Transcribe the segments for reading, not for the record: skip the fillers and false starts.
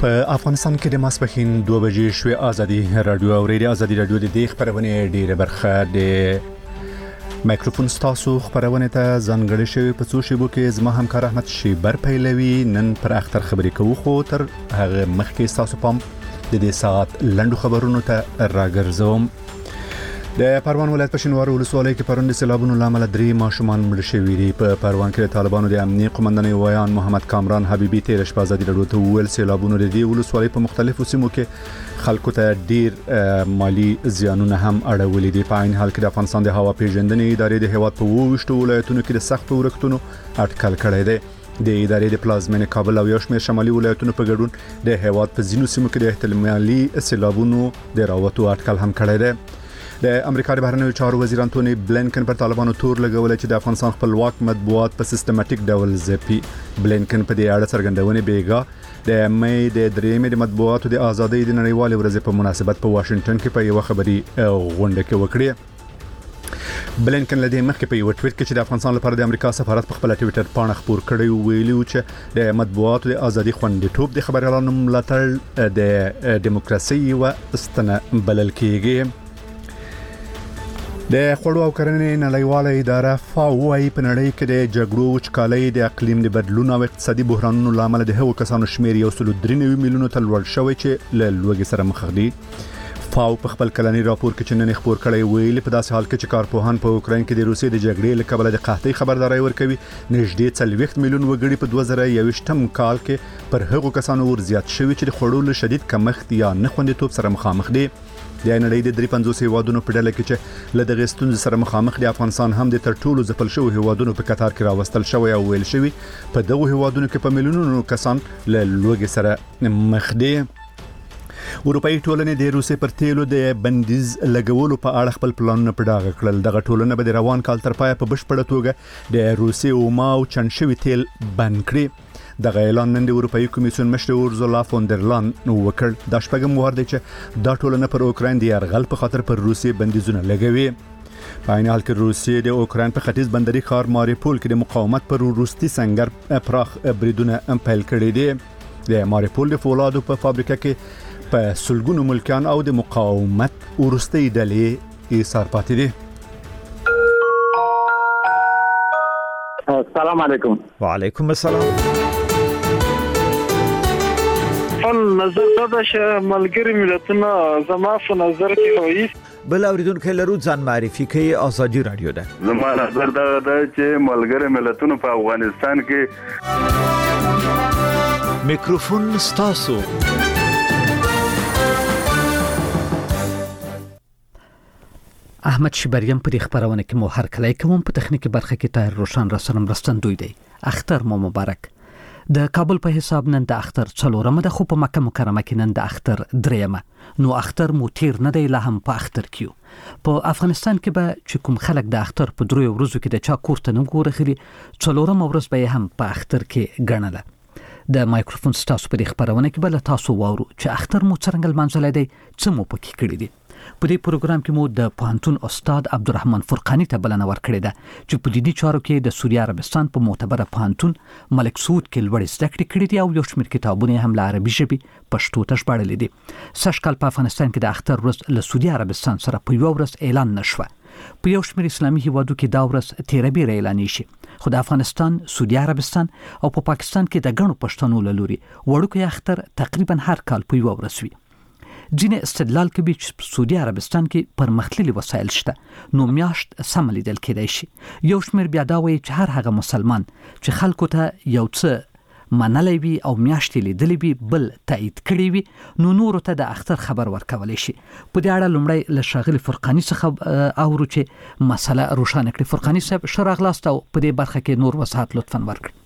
په افغانستان کې د ماسپښین 2 بجې شوې ازادي رادیو او ریډیو ازادي رادیو د دې خبرونه ډیره برخه د مایکروفون ستاسو خبرونه ته ځانګړې شوی په څو شیبو کې زما همکار احمد شیبر پیلوي نن پر اختر خبرې کوو خو تر هغه مخکې ستاسو پام د دې ساعت لنډو خبرونو ته راګرځوم. د پروان ولایت په شینوارو ولسوالۍ کې پرون د سیلابونو لامل 3 ماشومان مړ شوي دي. په پروان کې د طالبانو د امنیتي قومندان ویان محمد کامران حبیبي تیر شپه ازادي رادیو ته ویل سیلابونو د دې ولسوالۍ په مختلفو سیمو کې خلکو ته ډیر مالی زیانونه هم اړولي دي. په عین حال کې د افغانستان د هوا پیژندنې ادارې د هیواد په 28 ولایتونو کې د سختو ورښتونو اټکل کړی دی. د ادارې د پلازمینې کابل او یو شمېر شمالي ولایتونو په ګډون د هیواد په ځینو سیمو کې د احتمالي سیلابونو د راوتو اټکل هم کړی دی. د امریکا د بهرنیو چارو وزیر انټونی بلینکن پر طالبانو تور لګولای چې د افغانستان خپلواک مطبوعات په سیستماتیک ډول ځپي. بلینکن په دې اړه څرګندونه بیګا د مې د درېمې د مطبوعاتو د ازادۍ د نړیوال ورځې په مناسبت په واشنگټن کې په یو خبري غونډه کې وکړه. بلینکن لدې مخکې په یو ټویټ کې چې د افغانستان لپاره د امریکا سفارت په خپل ټویټر باندې خبر کړی ویلي چې د مطبوعاتو د ازادۍ خوندیتوب د خبريالانو ملاتړ د دیموکراسي او ستنه بلل کېږي. د خوړو او کرنې نړیواله اداره فاو وايي په نړۍ کې د جګړو وچکالۍ د اقلیم د بدلون او اقتصادي بحرانونو لامل د هغو کسانو شمیر 1.93 میلیونو ته لوړ شوی چې له لوږې سره مخ دي. فاو په خپل کلنی راپور کې چې نن خبر کړی ویلي په داسې حال کې چې کارپوهان په اوکراین کې د روسیې د جګړې له کبله د قحطۍ خبرداري ورکوي نږدې 40 میلیون وګړي په 2021م کال کې پر هغو کسانو ور زیات شوي چې د خوړو له شدید کمښت یا نه خوندیتوب سره مخامخ دي. د نړۍ د 350 هیوادونو په ډله کې چې له دغه ستونزې سره مخامخ دي افغانستان هم د تر ټولو ځپل شوی هیوادونو په قطار کې راوستل شوی او ویل شوی په دغه هیوادونو کې په میلیونونو کسان له لوږې سره مخ دي. اروپאי ټولنې د روسیې پر تیلو د بندیز لګولو په اړه خپل پلانونه په ډاګه کړل. دغه ټولنه به د روان کال تر پایه په بشپړه توګه د روسیې اوما او چنشوي تیل بند کړي. دغه اعلان نن د اروپאי کمیسیون مشر اورزولا فون در لاین وکړ. د شپږم وار دی چې دا ټولنه پر اوکراین د یرغل په خاطر پر روسیې بندیزونه لګوي. په عین حال کې روسیې د اوکراین په ختیځ بندري ښار ماریپول کې د مقاومت پر روسي سنگر پراخ بریدونه پیل کړي دي. د ماریپول د فولادو په فابریکه کې په سلګونو ملکیان او د مقاومت ورستي ډلې ایثار پاتې دي. السلام علیکم. وعلیکم السلام. نظر دا چې ملګری ملتونه زما په نظر کې وایي بل اوریدونکو لرو ځان معرفي کوي ازادي رادیو ده. زما نظر دا چې ملګری ملتونه په افغانستان کې میکروفون ستاسو. احمد شیبریم په خبرونه کې مو هر کله کوم په تخنیکی برخه کې تایر روشن را سره مرستندوی دی. اختر مو مبارک. د کابل په حساب نن د اختر 4مه د خو په مکه مکرمه کې نن د اختر 3مه. نو اختر مو تیر نه دی لا هم په اختر کیو. په افغانستان کې به چې کوم خلک د اختر په 3 ورځو کې د چا کورته نه ګورخري 4مه ورځ به هم په اختر کې ګڼله. د مایکروفون ستاسو په خبرونه کې بل تاسو وورو چې اختر مو څنګه منځلای دی څه مو پکې کړی دی. په دې پروګرام کې مو د پوهنتون استاد عبدالرحمن فرقانی ته بلنه ورکړې ده چې په دینی چارو کې د سعودي عربستان په معتبره پوهنتون ملک سعود کې لوړ زده کړې کړې دي او یو شمېر کتابونه هم له عربي ژبې پښتو ته ژباړلي دي. سږ کال په افغانستان کې د اختر ورځ له سعودي عربستان سره په یو ورځ اعلان نشوه. په یو شمېر اسلامي هیوادو کې دا ورځ 13 اعلان شي خو د افغانستان، سعودي عربستان او په پاکستان کې د غنو پښتنو له لوري وړوکی اختر تقریبا هر کال په یو ورځ وي. ځینې استدلال کوي چې په سعودي عربستان کې پرمختللي وسایل شته نو میاشت سم لیدل کېدای شي. یو شمېر بیا دا وایي چې هر هغه مسلمان چې خلکو ته یو څه منلی وي او میاشتې لیدلې وي بل تایید کړی وي نو نورو ته د اختر خبر ورکولی شي. په دې اړه لومړی له ښاغلي فرقاني څخه اورو چې مسله روښانه کړي. فرقاني صاحب ښه راغلاست او په دې برخه کې نور وضاحت لطفا ورکړئ.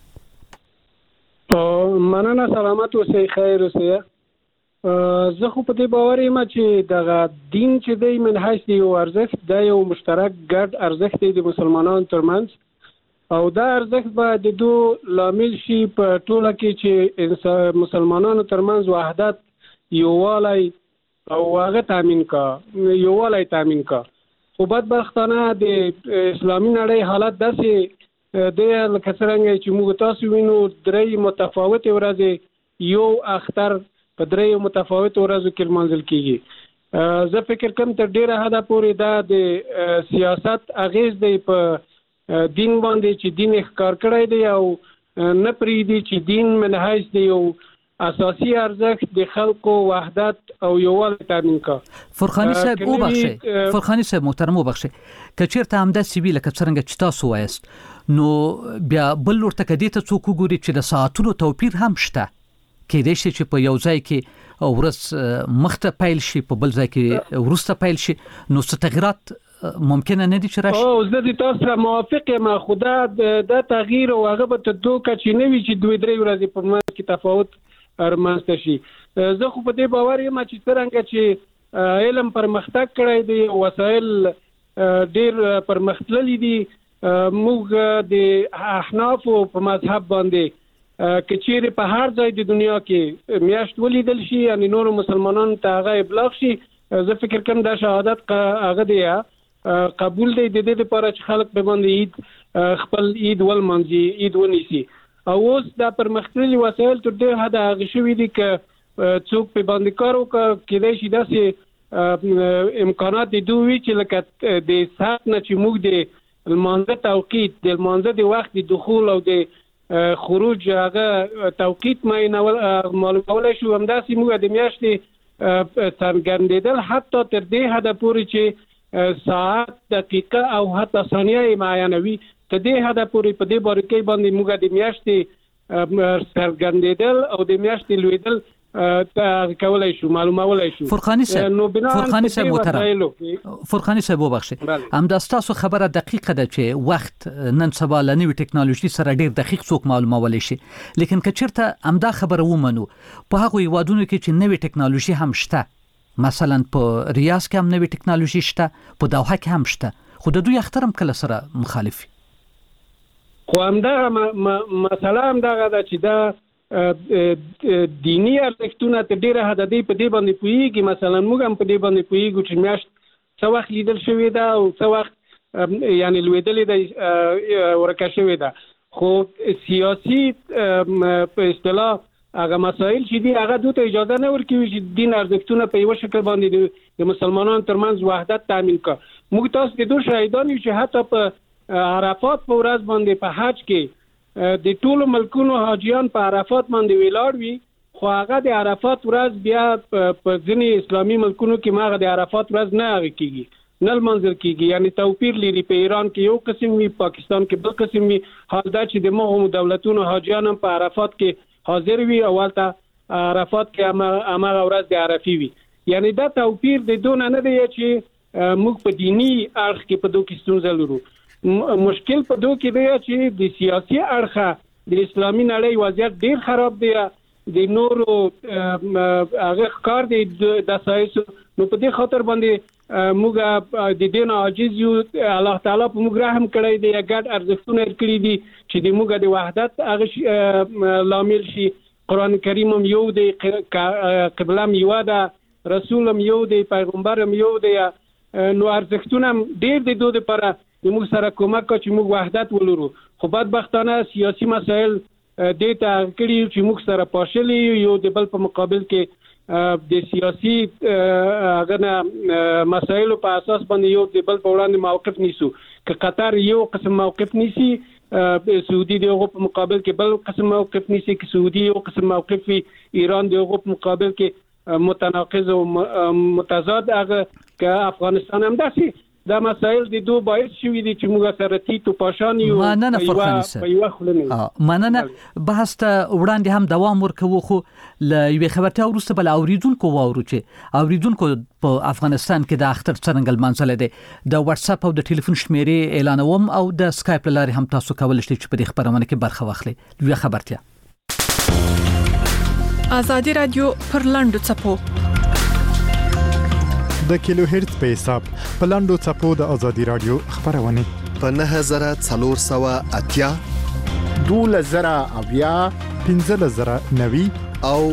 مننه. سلامت اوسئ، خیر اوسئ. زه خو په دې باور یم چې دغه دین چې دی من حیث یو ارزښت دی یو مشترک ګډ ارزښت دی د مسلمانانو ترمنځ او دا ارزښت به د دوه لامل شي په ټوله کې چې مسلمانانو ترمنځ وحدت یووالی او هغه تامین کا. خو بدبختانه د اسلامي نړۍ حالت داسې دی لکه څرنګه چې موږ تاسو وینو 3 متفاوتې ورځې یو اختر په دریو متفاوت ورځو کې لمانځل کیږي. زه فکر کوم تر ډیره حده پورې دا د سیاست اغیز دی په دین باندې چې دین ښکار کړی دی او نه پریږدي چې دین منهج دی او اساسي ارزښت د خلکو وحدت او یووالی تامین کا. فرخانی صاحب وبخښه، فرخانی صاحب محترم وبخښه، کچیرته همدا سیوی لکه څنګه چې تاسو وایست نو بیا بل ورته کدی ته څوک وګوري چې د ساعتونو توپیر هم شته، کېدای شي چې په یو ځای کې ورځ مخته پیل شي په بل ځای کې ورسته پیل شي، نو څه تغیرات ممکنه نه دي چې راشي. او زه د تاسو سره موافق یم، خدا د تغییر او هغه به ته دوه چې نه وي چې دوه درې ورځې په منځ کې تفاوت رامنځته شي. زه خو په دې باور یم چې څرنګه چې علم پرمختګ کړی دی، وسایل ډیر پرمختللي دي، موږ د احناف په مذهب باندې کچېره په هر ځای د دنیا کې میاشت ولیدل شي یعنی نور مسلمانانو ته هغه ابلاغ شي. زه فکر کوم دا شهادت هغه دی قبول دی د دې لپاره چې خلک به باندې عید خپل عید ولمانځي، عید ونیسي. او اوس دا پرمختللي وسایل تر دې حد هغه شوي دي چې څوک په باندې کار وکړي، کېدای شي داسې امکانات دي دوی چې لکه د ساعت نه چې موږ د لمانځه توقیت، د لمانځه د وخت د دخول او د خروج هغه توقیت معلومولای شو. همداسې موږ د میاشتې څرګندېدل حتی تر دې حده پورې چې ساعت، دقیقه او حتی ثانیه معینوي، ته دې حده پورې په دې باریکۍ باندې موږ د میاشتې څرګندېدل او د میاشتې لویدل کولای شو، معلومولای شو. فرخانی صاحب محترم، فرخانی صاحب وبخښه، همدا ستاسو خبره دقیقه ده چې وخت نن سبا له نوې ټکنالوژي سره ډیر دقیق څوک معلومولای شي، لیکن که چیرته همدا خبره ومنو په هغه هیوادونو کې چې نوې ټکنالوژي هم شته، مثلا په ریاض کې هم نوې ټکنالوژي شته، په دوحه کې هم شته، خو د دوی اخترم کله سره مخالفي. خو همدغه مسله همدغه ده چې دا دینی ارزښتونه تر ډیره حده دی په دې باندې پوهیږي. مثلا موږ هم په دې باندې پوهیږو چې میاشت څه وخت لیدل شوې ده او څه وخت یعنی لویدلې ده ورکه شوې ده. خو سیاسي په اصطلاح هغه مسائل چې دي هغه دوی ته اجازه نه ورکوي چې دین ارزښتونه په یو شکل باندې د مسلمانانو ترمنځ وحدت تامین کړي. موږ تاسو د دوه شاهدان یو چې حتی په عرفات په ورځ باندې په حج کې د ټولو ملکونو حاجیان په عرفات باندې ویلاړ وي، خو هغه د عرفات ورځ بیا په ځینې اسلامي ملکونو کې ماغه د عرفات ورځ نه هغه کیږي، نه لمانځل کیږي، یعنی توپیر لري. په ایران کې یو قسم وي، پاکستان کې بل قسم وي. حال دا چې د مغو دولتونو حاجیان هم په عرفات کې حاضر وي او ولته عرفات کې هغه ورځ د عرفي وي. یعنی دا توپیر د دون نه دی چې موږ په دینی اړخ کې په دوه کې ستونزه لرو. مشکل په دوه کې دی چې د سیاسي اړخه د اسلامي نړۍ وضعیت ډیر خراب دی، د نورو هغه ښکار دی د سایسو. نو په دې خاطر باندې موږ د دین عاجز یو، الله تعالی په موږ رحم کړی دی، ګډ ارزښتونه کړی دي چې د موږ د وحدت هغه لامل شي. قران کریم هم یو دی، قبله هم یو ده، رسول هم یو دی، پیغمبر هم یو دی. نو ارزښتونه هم ډیر دي دوی لپاره د موږ سره کومک کوي چې موږ وحدت ولرو. خو بدبختانه سیاسي مسایل دې ته کړي چې موږ سره پاشلي یو د بل په مقابل کې د سیاسي هغه مسایلو په اساس باندې یو د بل په وړاندې موقف نیسو. که قطر یو قسم موقف نیسي، سعودي دغه په مقابل کې بل قسم موقف نیسي، که سعودي یو قسم موقف وي، ایران دغه په مقابل کې متناقض او متضاد. هغه که افغانستان هم داسي دا مسائل د دوه باعث شوي دي چې موږ سره تیتو پاشان یو په یو خلنه. مننه. بحث ته وړاندې هم دوام ورکوو، خو ل یو خبرته ورسته بل اوریدونکو واورو چې اوریدونکو په افغانستان کې د اختر څنګه منځله ده د واتس اپ او د ټلیفون شمیرې اعلانوم او د سکایپ لارې هم تاسو کولای شئ چې په دې خبرونه کې برخه واخلئ. یو خبرتیا آزادی رادیو پر لاندو چپو د کیلو هرتز په حساب په لاندو چپو د آزادی رادیو خبرونه په 9480 2000 1590 او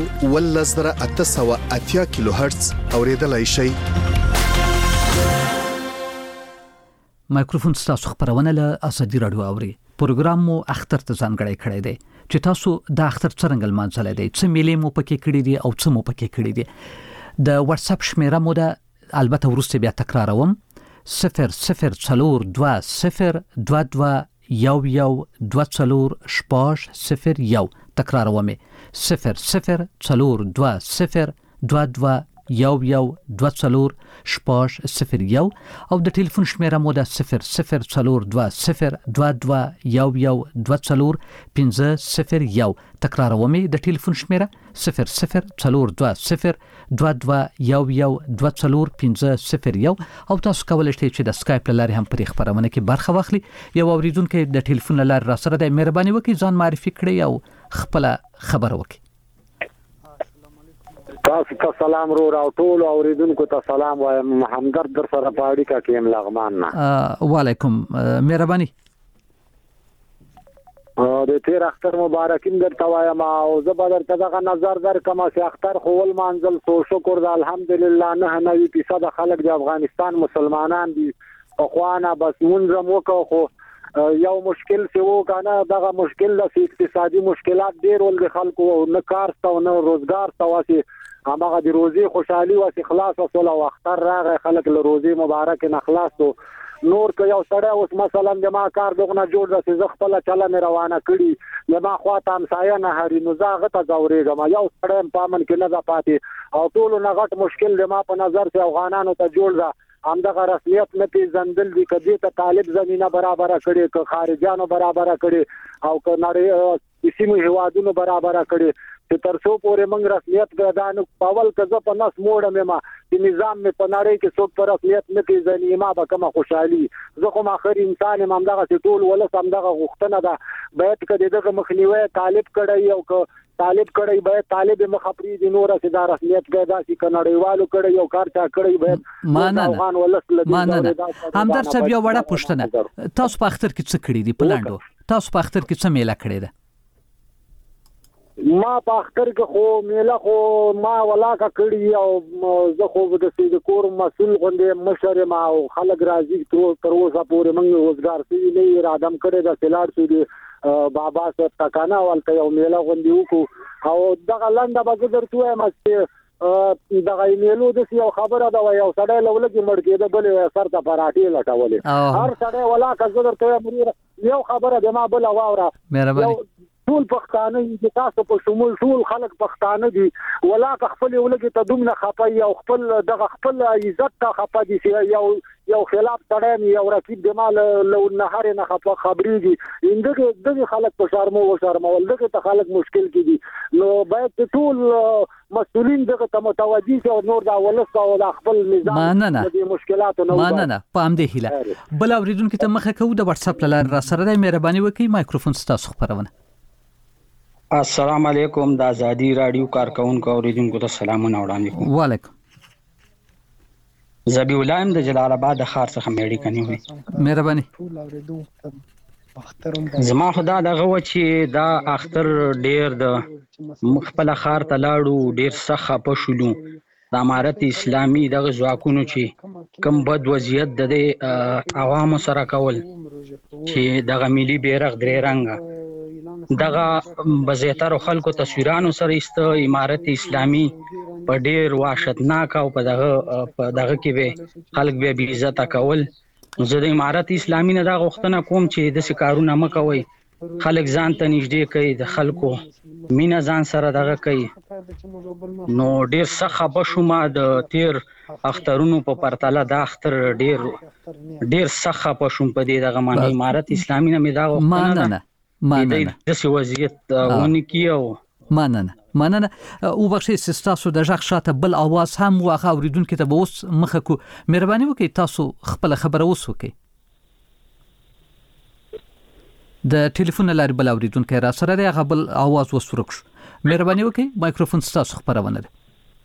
1880 کیلو هرتز اوریدلای شئ. مایکروفون ستاسو خبرونه له آزادی رادیو اوري. پروګرام مو اختر ته ځانګړی کړی دی. چې تاسو د اختر څرنګه لمانځلای دی، څه میلې مو پکې کړې دي او څه مو پکې کړې دي. د واتس اپ شمیره مو ده، البته ورسته بیا تکراروم، 004202112401 تکراروم 004202112401 او د ټلیفون شمیره مو ده 00420211240501 تکراروم د ټلیفون شمیره 00420211240501 او تاسو کولای شئ چې د اسکایپ لارې هم پر خبرونه کې برخه واخلي. یو اوریدونکو د ټلیفون لارې را سره د مهرباني وکړئ ځان معرفي کړئ او خپل خبر وکړئ. تاسو ته سلام رو او ټول اوریدونکو ته سلام وایم. همدرد در سره پاړی کا کیم لغمان نه. وعلیکم مهرباني. د تیر اختر مبارکین درته وایم او زه به درته دغه نظر درکم چې اختر خو ول منزل سو شکر د الحمدلله 99% خلک د افغانستان مسلمانان دي. اخوانا بس مونږ مو کو یو مشکل سی وو کنه دغه مشکل د اقتصادي مشکلات ډیر ول خلکو نه کار او نه روزګار تواسي هغه د روزي خوشحالي او اخلاص او صلح او اختر راغی خلک له روزي مبارک نه خلاص نور که یو سړی اوس مثلا د ما کار دغه جوړ راځي زه خپل چله مې روانه کړي د ما خواته همسایه نه هري نو زه غته زورېږم یو سړی پامن کې نه پاتې او ټول نه غټ مشکل د ما په نظر چې افغانانو ته جوړ دا همدغه رسمیت نه پیژندل دي کدي ته طالب زمينه برابر کړي که خارجانو برابر کړي او که نړۍ سیمو هوادونو برابر کړي چې ترڅو پورې موږ رسمیت ګرځانو پاول کزه په نس موړه مې چې نظام مې په نړۍ کې څوک پر رسمیت نه پیژني ما به کومه خوشحالي زه خو اخر انسان هم دغه ټول ولس هم دغه غوښتنه ده باید کدي دغه مخنیوي طالب کړي او که طالب کړي باید طالب مخفري دي نور سره رسمیت پیدا شي کنړیوالو کړي او کار چا کړي باید افغان ولس لدی همدر صاحب یو وړه پوښتنه تاسو په اختر کې څه کړی دی پلاندو تاسو په اختر کې څه میله کړی ده ما په اختر کې خو میله خو ما ولاکه کړی او زه خو د سید کور مسول غونډه مشر ما او خلک راځي تر اوسه پورې موږ روزګار سي نه ارادم کړی د سلاړ سودي بابا صاحب تکانه ولته یو میله غونډه وکړو او دغه لنډه به درته وایم چې دغه میلو د یو خبره دا یو سړی لولګي مړ کېده بل سر ته پراټي لټولې هر سړی ولاکه زه درته یو خبره د ما بل واوره مهرباني ټول پښتانه چې تاسو په شمول ټول خلک پښتانه دي ولاکه خپل ولګي ته دومره خپای او خپل دغه خپل عزت ته خپه دي یو خلاف سره یو رقیب د مال لو نهر نه خپه خبريږي دغه خلک په شرمو دغه ته خلک مشکل کې دي نو باید ټول مسؤلین دغه ته متوجي او نور دا ولس او د خپل نظام د مشکلاتو نه نه پام دی هله بل اوریدونکو ته مخه کو د واتس اپ لاره را سره د مهرباني وکي مایکروفون ستاسو خبرونه. السلام علیکم د ازادي رادیو کارکونکو اوریدونکو ته سلامونه وړاندې کوم. وعلیکم. زبی ولایم د جلال آباد د ښار څخه مېړی کني وي. مهرباني. زما خدا دغه و چې دا اختر ډیر د مخبل ښار ته لاړو ډیر سخه پښولو د امارت اسلامي دغه ځواکونو چې کم بد وضعیت د عوامو سره کول چې دغه ملي بیرغ درې رنګه دغه بزیتر خلکو تصویرانو سره است امارت اسلامي په ډیر وحشتناک او په دغه کې به خلک به بی عزت کول. زه د امارت اسلامي نه دا غوښتنه کوم چې د سکارونه مکوي خلک ځان ته نږدې کوي د خلکو مینا ځان سره دغه کوي نو ډیر سخه بشومه د تیر اخترونو په پرتله د اختر ډیر سخه بشوم په دې دغه معنی امارت اسلامي نه مې دا غوښتنه مننه د څه وضعیت ونی کیو مننه او بخښي تاسو د ژغ شاته بل اواز هم واخا اوریدونکو ته به اوس مخه کو مهرباني وکړئ تاسو خپل خبره اوس وکړئ د ټلیفون لارې بل اوریدونکو را سره دی هغه بل اواز وسورک مهرباني وکړئ مایکروفون تاسو خبرونه لري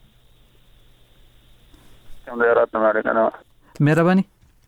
مهرباني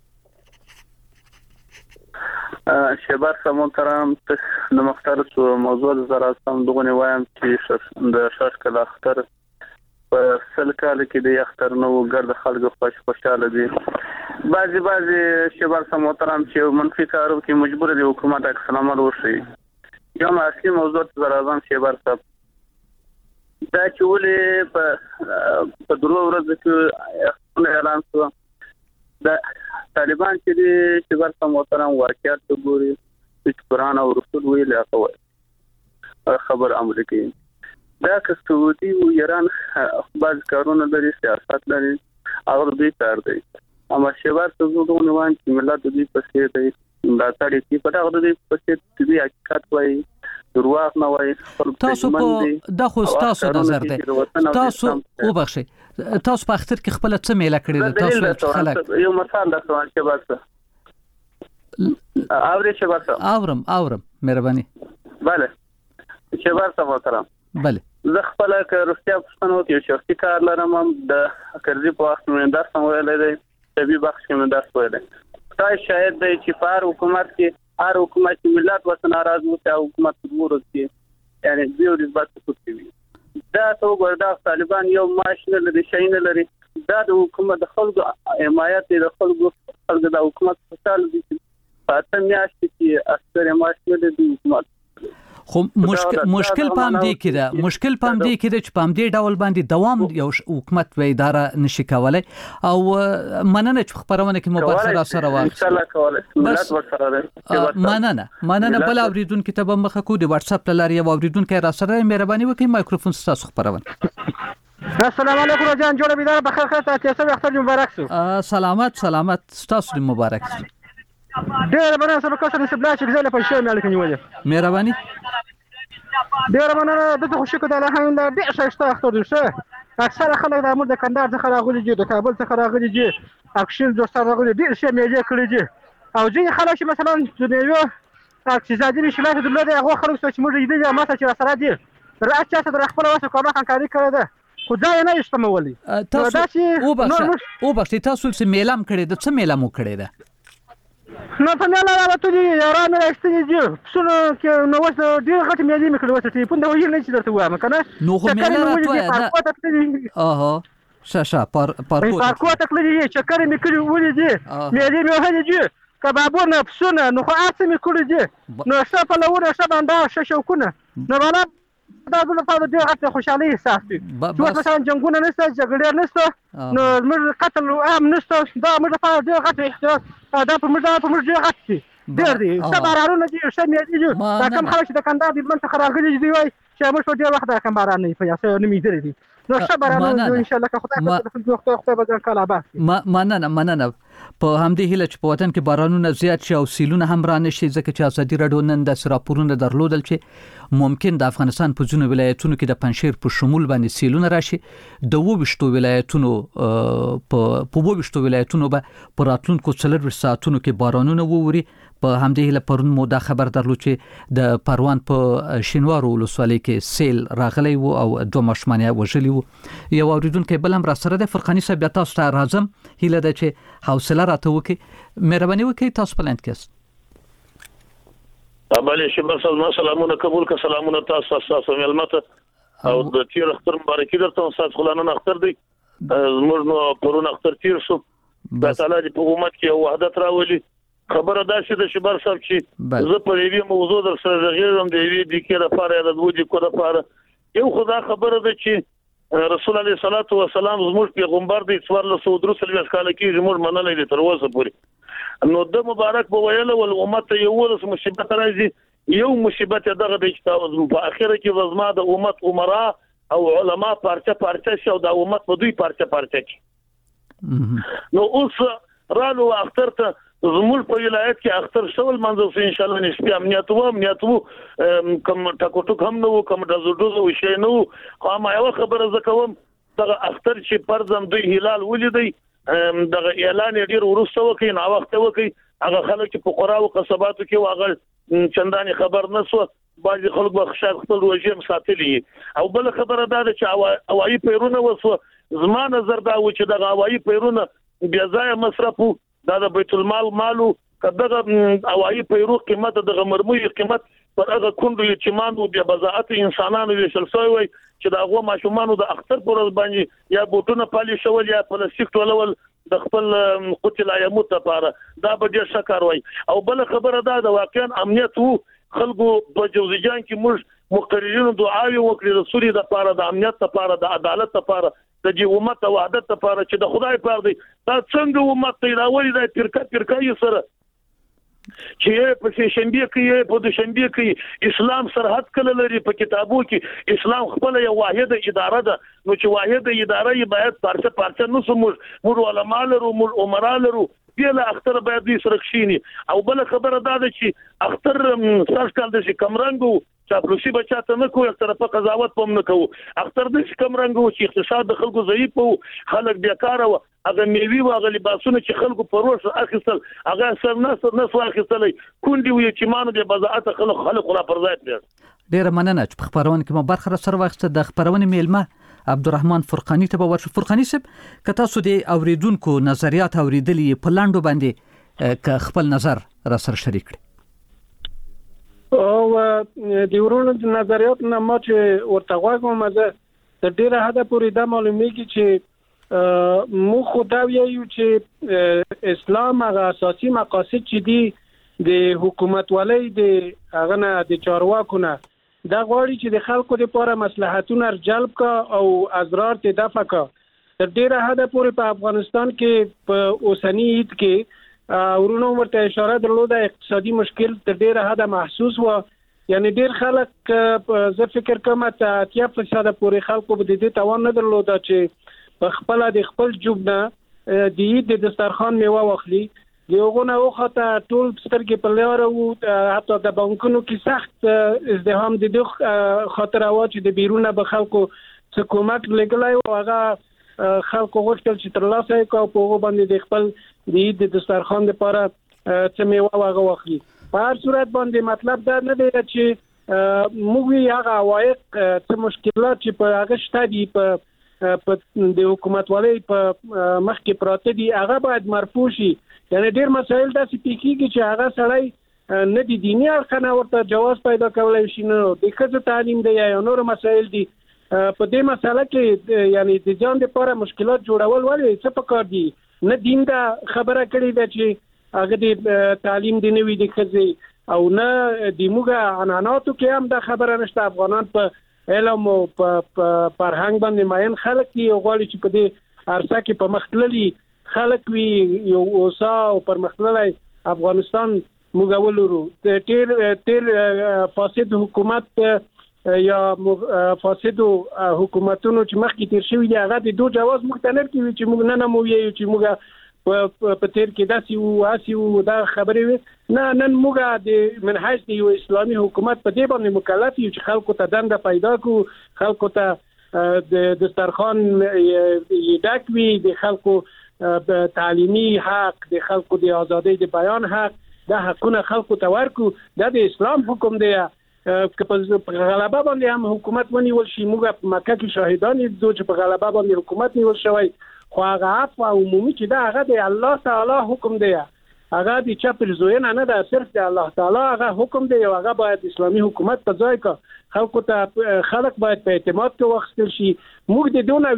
شبار محترم د مختار موضوع زرا سم دغه وایم چې د شاشکل اختر په سل کال کې د اختر نو ګرد خلکو خوشاله دي بعضی شبار محترم چې منفي کارو کې مجبور دي حکومت اکسلامات وشي یو اصلي موضوع ته راځم شیبر صاحب دا چې ولې په درو ورځو کې اعلان شو د طالبان چې د شیبر صاحب محترم واقعیت ته ګوري چې قرآن او رسول ویل هغه خبر عمل کوي دا که سعودي او ایران بعض کارونه لري سیاست لري او دوی کار دی اما شیبر صاحب دغه وان چې ملت دوی پسې دی دا تاریخ په دغه د پسې د حقیقت وایي درواغ نه وایي تاسو په د خو تاسو نظر دی تاسو وبخښئ تاسو په اختر کې خپل څه میله کړی دی تاسو خلک یو مثال درته وایم چې بس اوري چې بس اورم مهرباني bale چې ورته محترم bale زه خپل کارستیا پښتنو کې شخصي کار لرم د کرزي په وخت مې درس ویلې دی طبي بخش کې مې درس ویلې دا شاید دی چې پر حکومت کې هر حکومت چې ملت وسه ناراض وي او حکومت ورور کې یعنی دیو نسبت کوي دا ته وردا طالبان یو ماش نه لري شي نه لري دا د حکومت د خلکو حمایت د خلکو د حکومت په تل دي فاته میاشت کې اکثر ماش نه د حکومت خو مشکل پام دی کړه چې پام دی ډول باندې دوام یو حکومت و اداره نشي کولای او مننه چې خبرونه کې مبارک سره واخلي ان شاء الله کولای ملت ورسره مننه بل اوریدون کتاب مخه کو دی واتس اپ لاري او اوریدون کې را سره مهرباني وکړئ مایکروفون تاسو خبرونه السلام علیکم جان جوړ بيدار بخیر خیر تاسو اختر مبارک سو سلامت تاسو مبارک ډېر مننه سره کوم څه بلا چې زله په شی مې الکه نیولې مهرباني ډېر مننه د خوشی کو د الحمدلله ډېر ښه اختر شه اکثر خلک د امر د کندهار څخه راغلي دي د کابل څخه راغلي دي اکشن دوستان راغلي ډېر ښه میلې کړې دي او ځینې خلک چې مثلا د یو اقتصادي نشلات درلوده هغه خلک چې موږ دې ماته چې سره دي راځي چې در خپل واسه کومه خنکاري کړې ده خو دا نه استعمالولي تاسو تاسو چې میلام کړی د څه میلام کړی ده نو په نه لا ته دي یاران راستي دي څنګه کې نو وسه ډیر غټ مې دي مکلوسه ټي په نو یې نه چې درته وایم کنه نو خو مې راټوي شاشه پارکو تکلي چکر مې کړی ولې دي مې دي مې هلي دي کبابونه پسونه نو خو اته مې کړی دي نو څه په لور څه باندې شوکونه نو بالا دا د لپاره ډېر غټه خوشحالي احساس دي چې مثلا جنگونه نشته جګړې نشته نو موږ قتل عام نشته دا موږ لپاره ډېر غټه احساس دا په موږ ډېر غټ دي ډېر دي سبارانو دي څه مې دي دا کوم خلک چې د کندهار د بلنت خراغلي دي وای چې موږ په ډېر وخت د کمباران نه پیاسه نه میدل دي نو سبارانو ان شاء الله که خدای به ځان کاله با مننه په همدې هیله چې په وطن کې بارانونه زیات شي او سیلونه هم را نشي ځکه چې ازادي راډیو نن د راپورونه درلودل چې ممکن د افغانستان په ځینو ولایتونو کې د پنځشیر په شمول باندې سیلونه راشي د 22 ولایتونو په 22 ولایتونو به په راتلونکو 4 ساعتونو کې بارانونه ووري په همدې هیله پرون مو دا خبر درلود چې د پروان په شینوارو ولسوالۍ کې سیل راغلی وو او دوه ماشومان وژلي وو یو اوریدونکو بل هم را سره د فرقانی صاحب تاسو ته راځم هیله ده چې حوصله راته وکړي مهرباني وکړئ تاسو په لاند کې بله شباب سلامونه قبول کا سلامونه تاسو ملمته او د تیر اختر مبارکي درته تاسو خلانه اختر دی موږ نو پرون اختر تیر شو د تعالی په حکومت کې وحدت راولي خبره دا چې د شباب صاحب چې زه په دې موضوع در سره غیرم دی وی د کې لپاره د وجې کو لپاره یو خدا خبره ده چې رسول الله صلی الله علیه وسلم زموږ پیغمبر دی 1430 کال کې زموږ منلې دي تر اوسه پورې نو د مبارک په ویله ول امت یو ورس مصیبت راځي یو مصیبت دغه د چې په اخر کې وزما د امت عمرا او علما پارچه شو د امت په دوی پارچه کې نو اوس رالو اختر ته زموږ په ولایت کې اختر شول منځو ان شاء الله نسبی امنیت کوم ټاکوټو کوم نو کوم د زړه وشي نو قام یو خبره زکوم دغه اختر چې پرځم دوی هلال ولیدي دغه اعلان ډیر ورسته وکي نو وخت وکي هغه خلک چې په قرا او قصباتو کې واغل چنداني خبر نسو بعض خلک به خشاع خپل رژیم ساتلی او بل خبره ده چې هوایي پیرونه وسو زما نظر دا و چې دغه هوایي پیرونه بیا ځای مصرفو دا د بیت المال مالو کداغه هوایي پیرو قیمت دغه مرموي قیمت پر هغه کندو چې مانو بیا بزاعت انسانانو ویشل شوی وي چې دا هغه ماشومانو د اختر پر ورځ باندې یا بوټونه پالي شول یا پلاستیک ټولول د خپل قتل ایموت لپاره دا به ډیر شکر وي او بل خبره دا د واقعا امنیت وو خلکو په جوزجان کې موږ مقررینو دعاوي وکړې د سوري د لپاره د امنیت لپاره د عدالت لپاره د دې امت او وحدت لپاره چې د خدای پر دی دا څنګه امت ته راوړي د فرقه یې سره چې په شنبه کې په دوشنبه کې اسلام سرحد کله لري په کتابو کې اسلام خپل یو واحده اداره ده نو چې واحده اداره یې باید پارچه نو موږ علماء لرو موږ عمرا لرو بیا اختر باید دې سره کشيني او بل خبره دا ده چې اختر ساس کال د کمرنګو چاپلوسي بچاته نه کوي اختر په قضاوت پم نه کوي اختر د کمرنګو چې اقتصاد د خلکو ضعیف وو خلک بیکاره وو هغه میوي او هغه لباسونه چې خلکو پروش اخیستل هغه سر نه اخیستل کونډي وي چې مانو د بازارات خلک را پرځای کړل ډیره مننه چې په خبرونه کې مو برخه سره واخیسته د خبرونه میلمه عبدالرحمن فرقانی ته ورشو فرقانی صاحب که تاسو د اوریدونکو نظریات اوریدلې په لاندو باندې که خپل نظر را سره شریک کړئ او د ورونو نظریات نه ما چې ورته غواړم زه د ډیره حدا پورې دا معلومیږي چې مو خدای یو چې اسلام هغه اساسي مقاصد چې دي د حکومت ولای د هغه نه د چارواکو نه دا غواړي چې د خلکو لپاره مصلحتونه جلب کا او اضرار ته دفع کا تر ډیره حدا پورې په افغانستان کې په اوسنی هیت کې ورونو ورته اشاره درلوده اقتصادي مشکل تر ډیره حدا محسوس و یعنی ډیر خلک زه فکر کوم ته 80% پورې خلکو به د دې توان نه درلوده چې په خپل د خپل جوب نه د دسترخوان میوه واخلي دیوغونه وخته ټول سترګې په لاره وو حتی د بانکونو کې سخت ازدحام د دوه خاطر او چې د بیرونه به خلکو حکومت لګلای او هغه خلکو غوښتل چې تر لاسه یې په هغه باندې د خپل د دسترخوان لپاره چې میوه واغه واخلي په هر صورت باندې مطلب دا نه دی چې موږ هغه عوایق څه مشکلات چې په هغه شته دي په د حکومت ولای په مخ کې پراته دي هغه باید مرفوع شي یعنی ډیر مسایل داسې پیکيږي چې هغه سړی نه دي دیني اړخنه ورته جواز پیدا کولای شي نه د ښځو تعلیم دی یا نور مسایل دي په دې مسله کې یعنی د ځان لپاره مشکلات جوړول ولې څه پکار دي نه دین دا خبره کړې ده چې هغه د تعلیم دی نوې د ښځې او نه د موږ عناناتو کې هم دا خبره نشته افغانان په علم او په فرهنګ باندې ماین خلک دي غواړي چې په دې ارسه کې په مختللي خلک وی یو اوسا او پرمختللی افغانستان موږ ولرو تیر فاسد حکومت یا فاسد حکومتونو چې مخکې تیر شوی دی هغه د دوه جواز مختلف کی چې موږ نه مویو چې موږ په تیر کې داسي او دا خبرې وي نه نن موږ د منهج دی یو اسلامي حکومت په دې باندې مکلف یو چې خلکو ته دنده پیدا کو خلکو ته د دسترخوان ډک وي د خلکو تعلیمی حق د خلکو د ازادۍ د بیان حق د حقونه خلکو ته ورکو د اسلام حکم دی که په غلبه باندې هم حکومت ونیول شي موږ په مکه کې شاهدان یو چې په غلبه باندې حکومت نیول شوی خو هغه عفو عمومي چې دا هغه د الله تعالی حکم دی هغه د چپل زوینه نه ده صرف د الله تعالی هغه حکم دی او هغه باید اسلامي حکومت په ځای کا خلکو ته خلک باید په اعتماد کې واخیستل شي موږ د دونه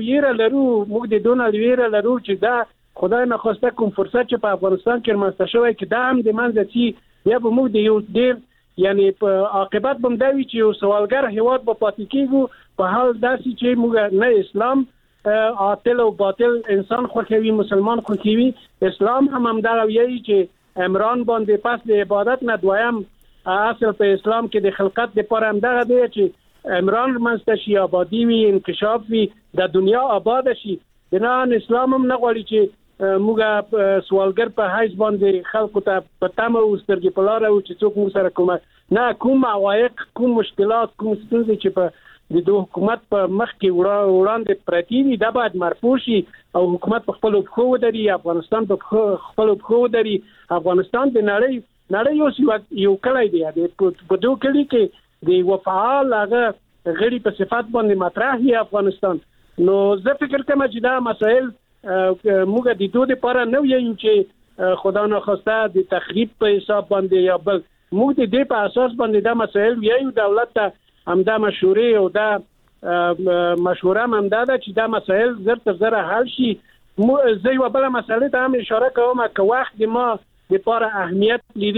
ویره لرو چې دا خدای نه خواسته کوم فرصت چې په افغانستان کې رامنځته شوی کې دا هم د منځ چې یا به موږ د یو ډیر یعنی په عاقبت بم دا وی چې یو سوالګر هیواد په پاتې کېږو په حال داسې چې موږ نه اسلام عاطل او باطل انسان خوښوي مسلمان خوښوي اسلام هم دا ویي چې عمران باندې پس د عبادت نه دویم اصل په اسلام کې د خلقت لپاره هم دا دی چې عمران منځته شي آبادی وي انکشاف وي د دنیا آباد شي بنان اسلام هم نه غواړي چې موږ سوالګر په حیث باندې خلکو ته په تمه او سترګې په لاره او چې څوک موږ سره کومه نه کوم عوایق کوم مشکلات کوم ستونزې چې په د حکومت په مخ کې وړاندې پرتی دي دا باید مرفوع شي او حکومت په خپل پښو ودري افغانستان په خپل پښو ودري افغانستان د نړۍ یو کلی دی په دوه کلی کې د وفعال هغه غړي په صفات باندې مطرح دی افغانستان نو زه فکر کوم چې دا مسائل موږ د دوه لپاره نو یو چې خدا نه خواسته د تخریب په حساب باندې یا بل موږ د دې په اساس باندې دا مسائل یو دولت ته همدا مشورې او دا مشوره هم دا چې دا مسائل زر تر زر حل شي زه یو بل مسئله ته هم اشاره کوم که وخت ما لپاره اهمیت لري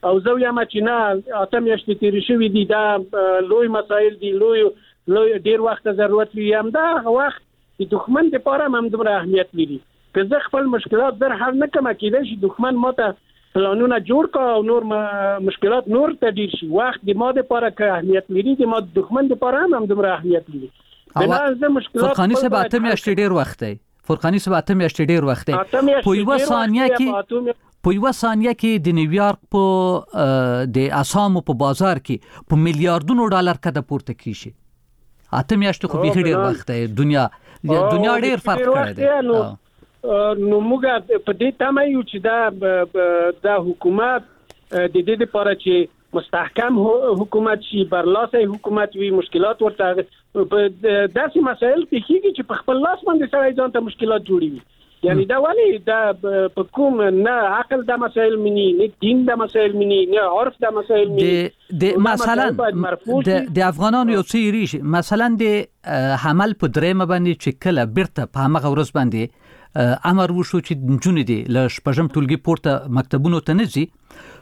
او زه یم چې نه اته میاشتې تیرې شوې دي دا لوی مسایل دي لوی ډیر وخت ضرورت لري هم دا وخت چې دښمن لپاره هم دومره اهمیت لري که زه خپل مشکلات در حل نه کړم کېدای شي دښمن ماته پلانونه جوړ کړه او نور مشکلات نور ته ډیر شي وخت د ما لپاره که اهمیت لري د ما دښمن لپاره هم دومره اهمیت لري فرقانی صاحب اته میاشتې ډیر وخت دی فرقانی صاحب اته میاشتې ډیر وخت دی په یوه ثانیه کې د نیویارک په د اسامو په بازار کې په میلیارډونو ډالر کده پورته کیږي اته میاشتې خو به ډیر وخت دی دنیا ډیر فرق کړی دی نو موږ په دې تمه یو چې دا حکومت د دې لپاره چې مستحکم حکومت شي برلاسه حکومت وي مشکلات ورته په داسې مسایل کې کېږي چې په خپل لاس باندې سړی ځان ته مشکلات جوړوي یعنی دا ولی دا په کوم نه عقل دا مسایل مني نه دین دا مسایل مني نه عرف دا مسایل مني مثلا د افغانانو یو څه ریشي مثلا د حمل په درېمه باندې چې کله بیرته په هغه ورځ باندې امر وشو چې نجونې دي له شپږم ټولګي پورته مکتبونو ته نه ځي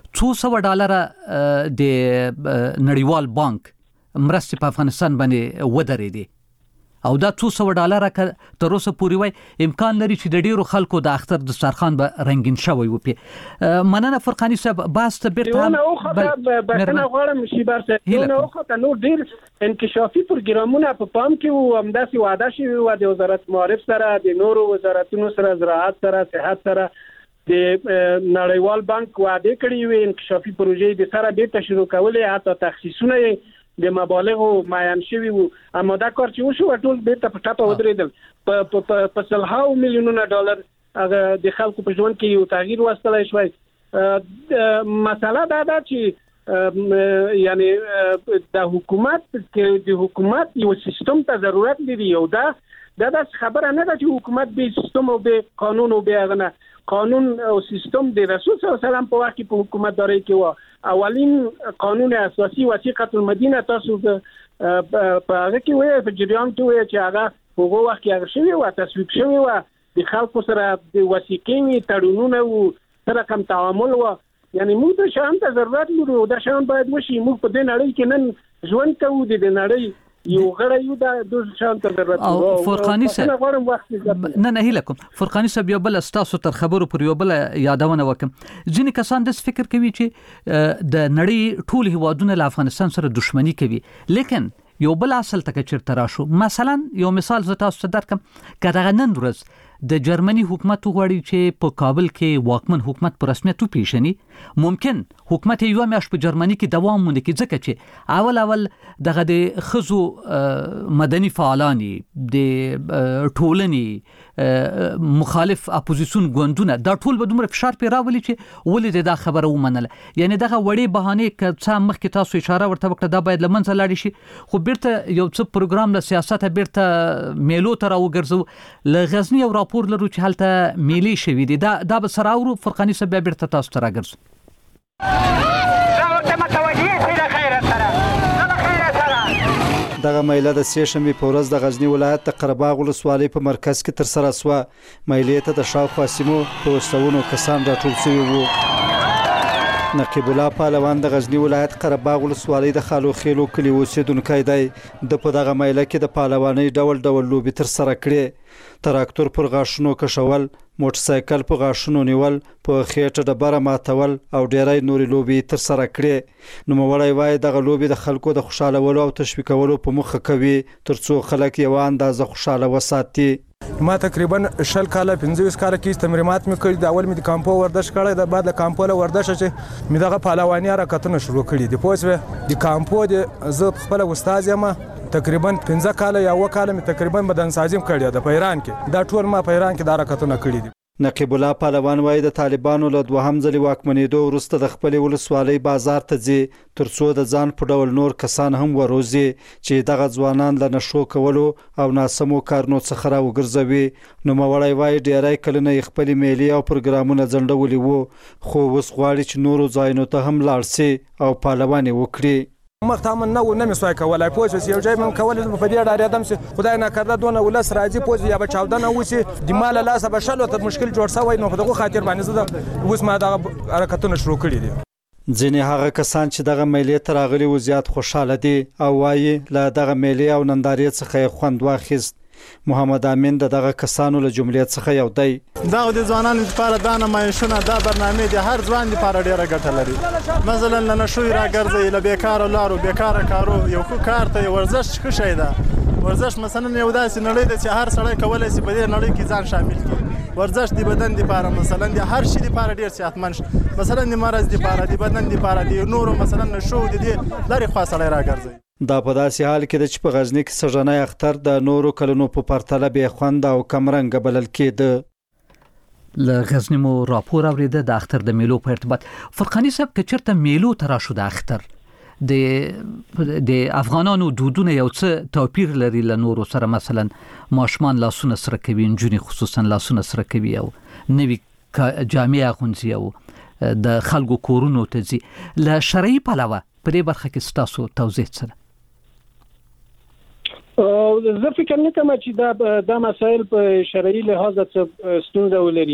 $200 د نړیوال بانک مرستې په افغانستان باندې ودرېدي او دا $200 تر اوسه پورې وای امکان لري چې د ډیرو خلکو د اختر دسترخوان به رنگین شوی وي مننه فرقانی صاحب باس ته بیرته بسنه غواړم شي برسه نو خو نو ډیر انکشافي پروګرامونه په پام کې وو همداسې وعده شوی و د وزارت معارف سره د نورو وزارتونو سره زراعت سره صحت سره د نړیوال بانک وعده کړی وي انکشافي پروژې د سره به شروع کولې حتی تخصیصونه د مبالغ معین شوی وو اما دا کار چې وشو ټول بیرته په ټاپه ودرېدل په سلهاو میلیونونه ډالر هغه د خلکو په ژوند کې یو تغییر واستلای شوی مسله دا ده چې یعنی د حکومت یو سیستم ته ضرورت لري او دا خبره نه ده چې حکومت به سیستم او به قانون او به غنه قانون او سیستم د رسول صلی الله علیه وسلم په وخت کې په حکومت داري کې و اولین قانون اساسي وثیقه المدینه تاسو په هغه کې وایي په جریان کې وایي چې هغه هغه وخت کې هغه شوی او تصویب شوی و د خلکو سره د وثیقې تړونونه او سره کوم تعامل و یعنی موږ د شان ته ضرورت لرو دا شان باید وشي موږ په دې نړۍ کې نن ژوند کوو د نړۍ یو غړی یو د شان ته ضرورت او فرقانی صاحب نه هیله کوم فرقانی صاحب یو بل استاسو تر خبرو پر یو بل یادونه وکم ځینې کسان د فکر کوي چې د نړۍ ټول هیوادونه له افغانستان سره دښمنی کوي لیکن یو بل اصل ته چیرته راشو مثلا یو مثال زه تاسو ته درکم کله نن ورځ د جرمني حکومت غواړي چې په کابل کې واکمن حکومت په رسمیت وپیژني ممکن حکومت یو میاشت په جرمني کې دوام مونږ کې ځکه چې اول دغه د خزو مدني فعالانی د ټولنې مخالف اپوزیسیون ګوندونه دا ټول به دومره فشار پی راولي چې ولې دا خبره ومنله یعنی دغه وړي بهانه که مخکې تاسو اشاره ورته وکړه دا باید لمنځه لاړ شي خو بیرته یو څه پروګرام له سیاست بیرته میلو ته راوګرځو له غزنی او راپور لرو چې هلته میلي شوی دي دا به سره اورو فرقانی صاحب بیرته تاسو ته راګرځو دغه میله د سېشنبې په ورځ د غزنی ولایت د قرهباغ ولسوالۍ په مرکز کې تر سره شوه میلې ته د شاوخوا سیمو په وسلونو کسان راټول شوي وو نقیب الله پهلوان د غزنی ولایت قرهباغ ولسوالۍ د خالو خیلو کلي اوسیدونکی دی د په دغه میله کې د پهلوانۍ ډول ډول لوبې تر سره کړې تراکتور پر غاښونو کشول موټر سایکل په غاښونو نیول په خېټه ډبره ماتول او ډېری نورې لوبې تر سره کړې نوموړی وایي دغه لوبې د خلکو د خوشحالولو او تشویقولو په موخه کوي ترڅو خلک یوه اندازه خوشحاله وساتي ما تقریبا 20 کاله 25 کاله کې تمرینات مې کړی د اول مې د کامپو ورزش کړی د بعد د کامپو له ورزش چې مې دغه پهلواني حرکتونه شروع کړي د پوسوي د کامپو د زه خپل استاد یم تقریبا 15 کاله یا 1 کاله مې تقریبا بدن سازیم کړی د پیران کې دا ټول ما پیران کې د حرکتونه کړی دي نقیب الله پهلوان وایي د طالبانو له دوهم ځلې واکمنېدو وروسته د خپلې ولسوالۍ بازار ته ځي ترڅو د ځان په ډول نور کسان هم وروزي چې دغه ځوانان له نشو کولو او ناسمو کارونو څخه راوګرځوي نوموړی وایي ډېری کلونه یې خپلې میلې او پروګرامونه ځنډولي وو خو اوس غواړي چې نورو ځایونو ته هم لاړ شي او پهلواني وکړي مخته من نه مې سوای کولای پوه یو ځای من کولای په دې ډارېدم چې خدای نه کړه دونه ولس راځي پوه یا به چاودنه وسی د مال لاسه به شلو ته مشکل جوړ شوی نو په دغه خاطر باندې زه اوس ما دغه حرکتونه شروع کړي دي ځینې هغه کسان چې دغه میلې ته راغلي و زیات خوشاله دي او وایي له دغه میلې او نندارې څخه خوند واخیست. محمد امین دغه کسانو له جملې څخه یو دی. دا د ځوانانو لپاره دا نمایشونه دا برنامه دي هر ځوان لپاره ډیره ګټه لري. مثلا نه شوی راګرځي له بیکاره لارو بیکاره کارو یو خو کار ته ورزش ښه شي ده. ورزش مثلا یو داسې نړۍ ده چې هر سړی کولای شي په دې نړۍ کې ځان شامل کړي. ورزش د بدن لپاره مثلا د هر شي لپاره ډیر صحتمند مثلا د مرز لپاره د بدن لپاره د نورو مثلا نشو د دې لاري خاصه راګرځي. دا په داسې حال کې د چې په غزنی کې سژنای اختر د نورو کلونو په پرتله به خوند او کمرنګ بلل کېده. له غزنی مو راپور اوریده د اختر د میلو په ارتباط. فرقانی صاحب که چرته میلو ترا شو د اختر د افغانانو دودونه یو څه توپیر لري له نورو سره، مثلا ماشومان لاسونه سره کوي، نجونې خصوصا لاسونه سره کوي او نوی جامې اغوندي او د خلکو کورونو ته ځي. له شرعي پلوه په دې برخه کې ستاسو توضیح سره. زه فکر نه کوم چې دا مسایل په شرعي لحاظ څه ستونزه ولري.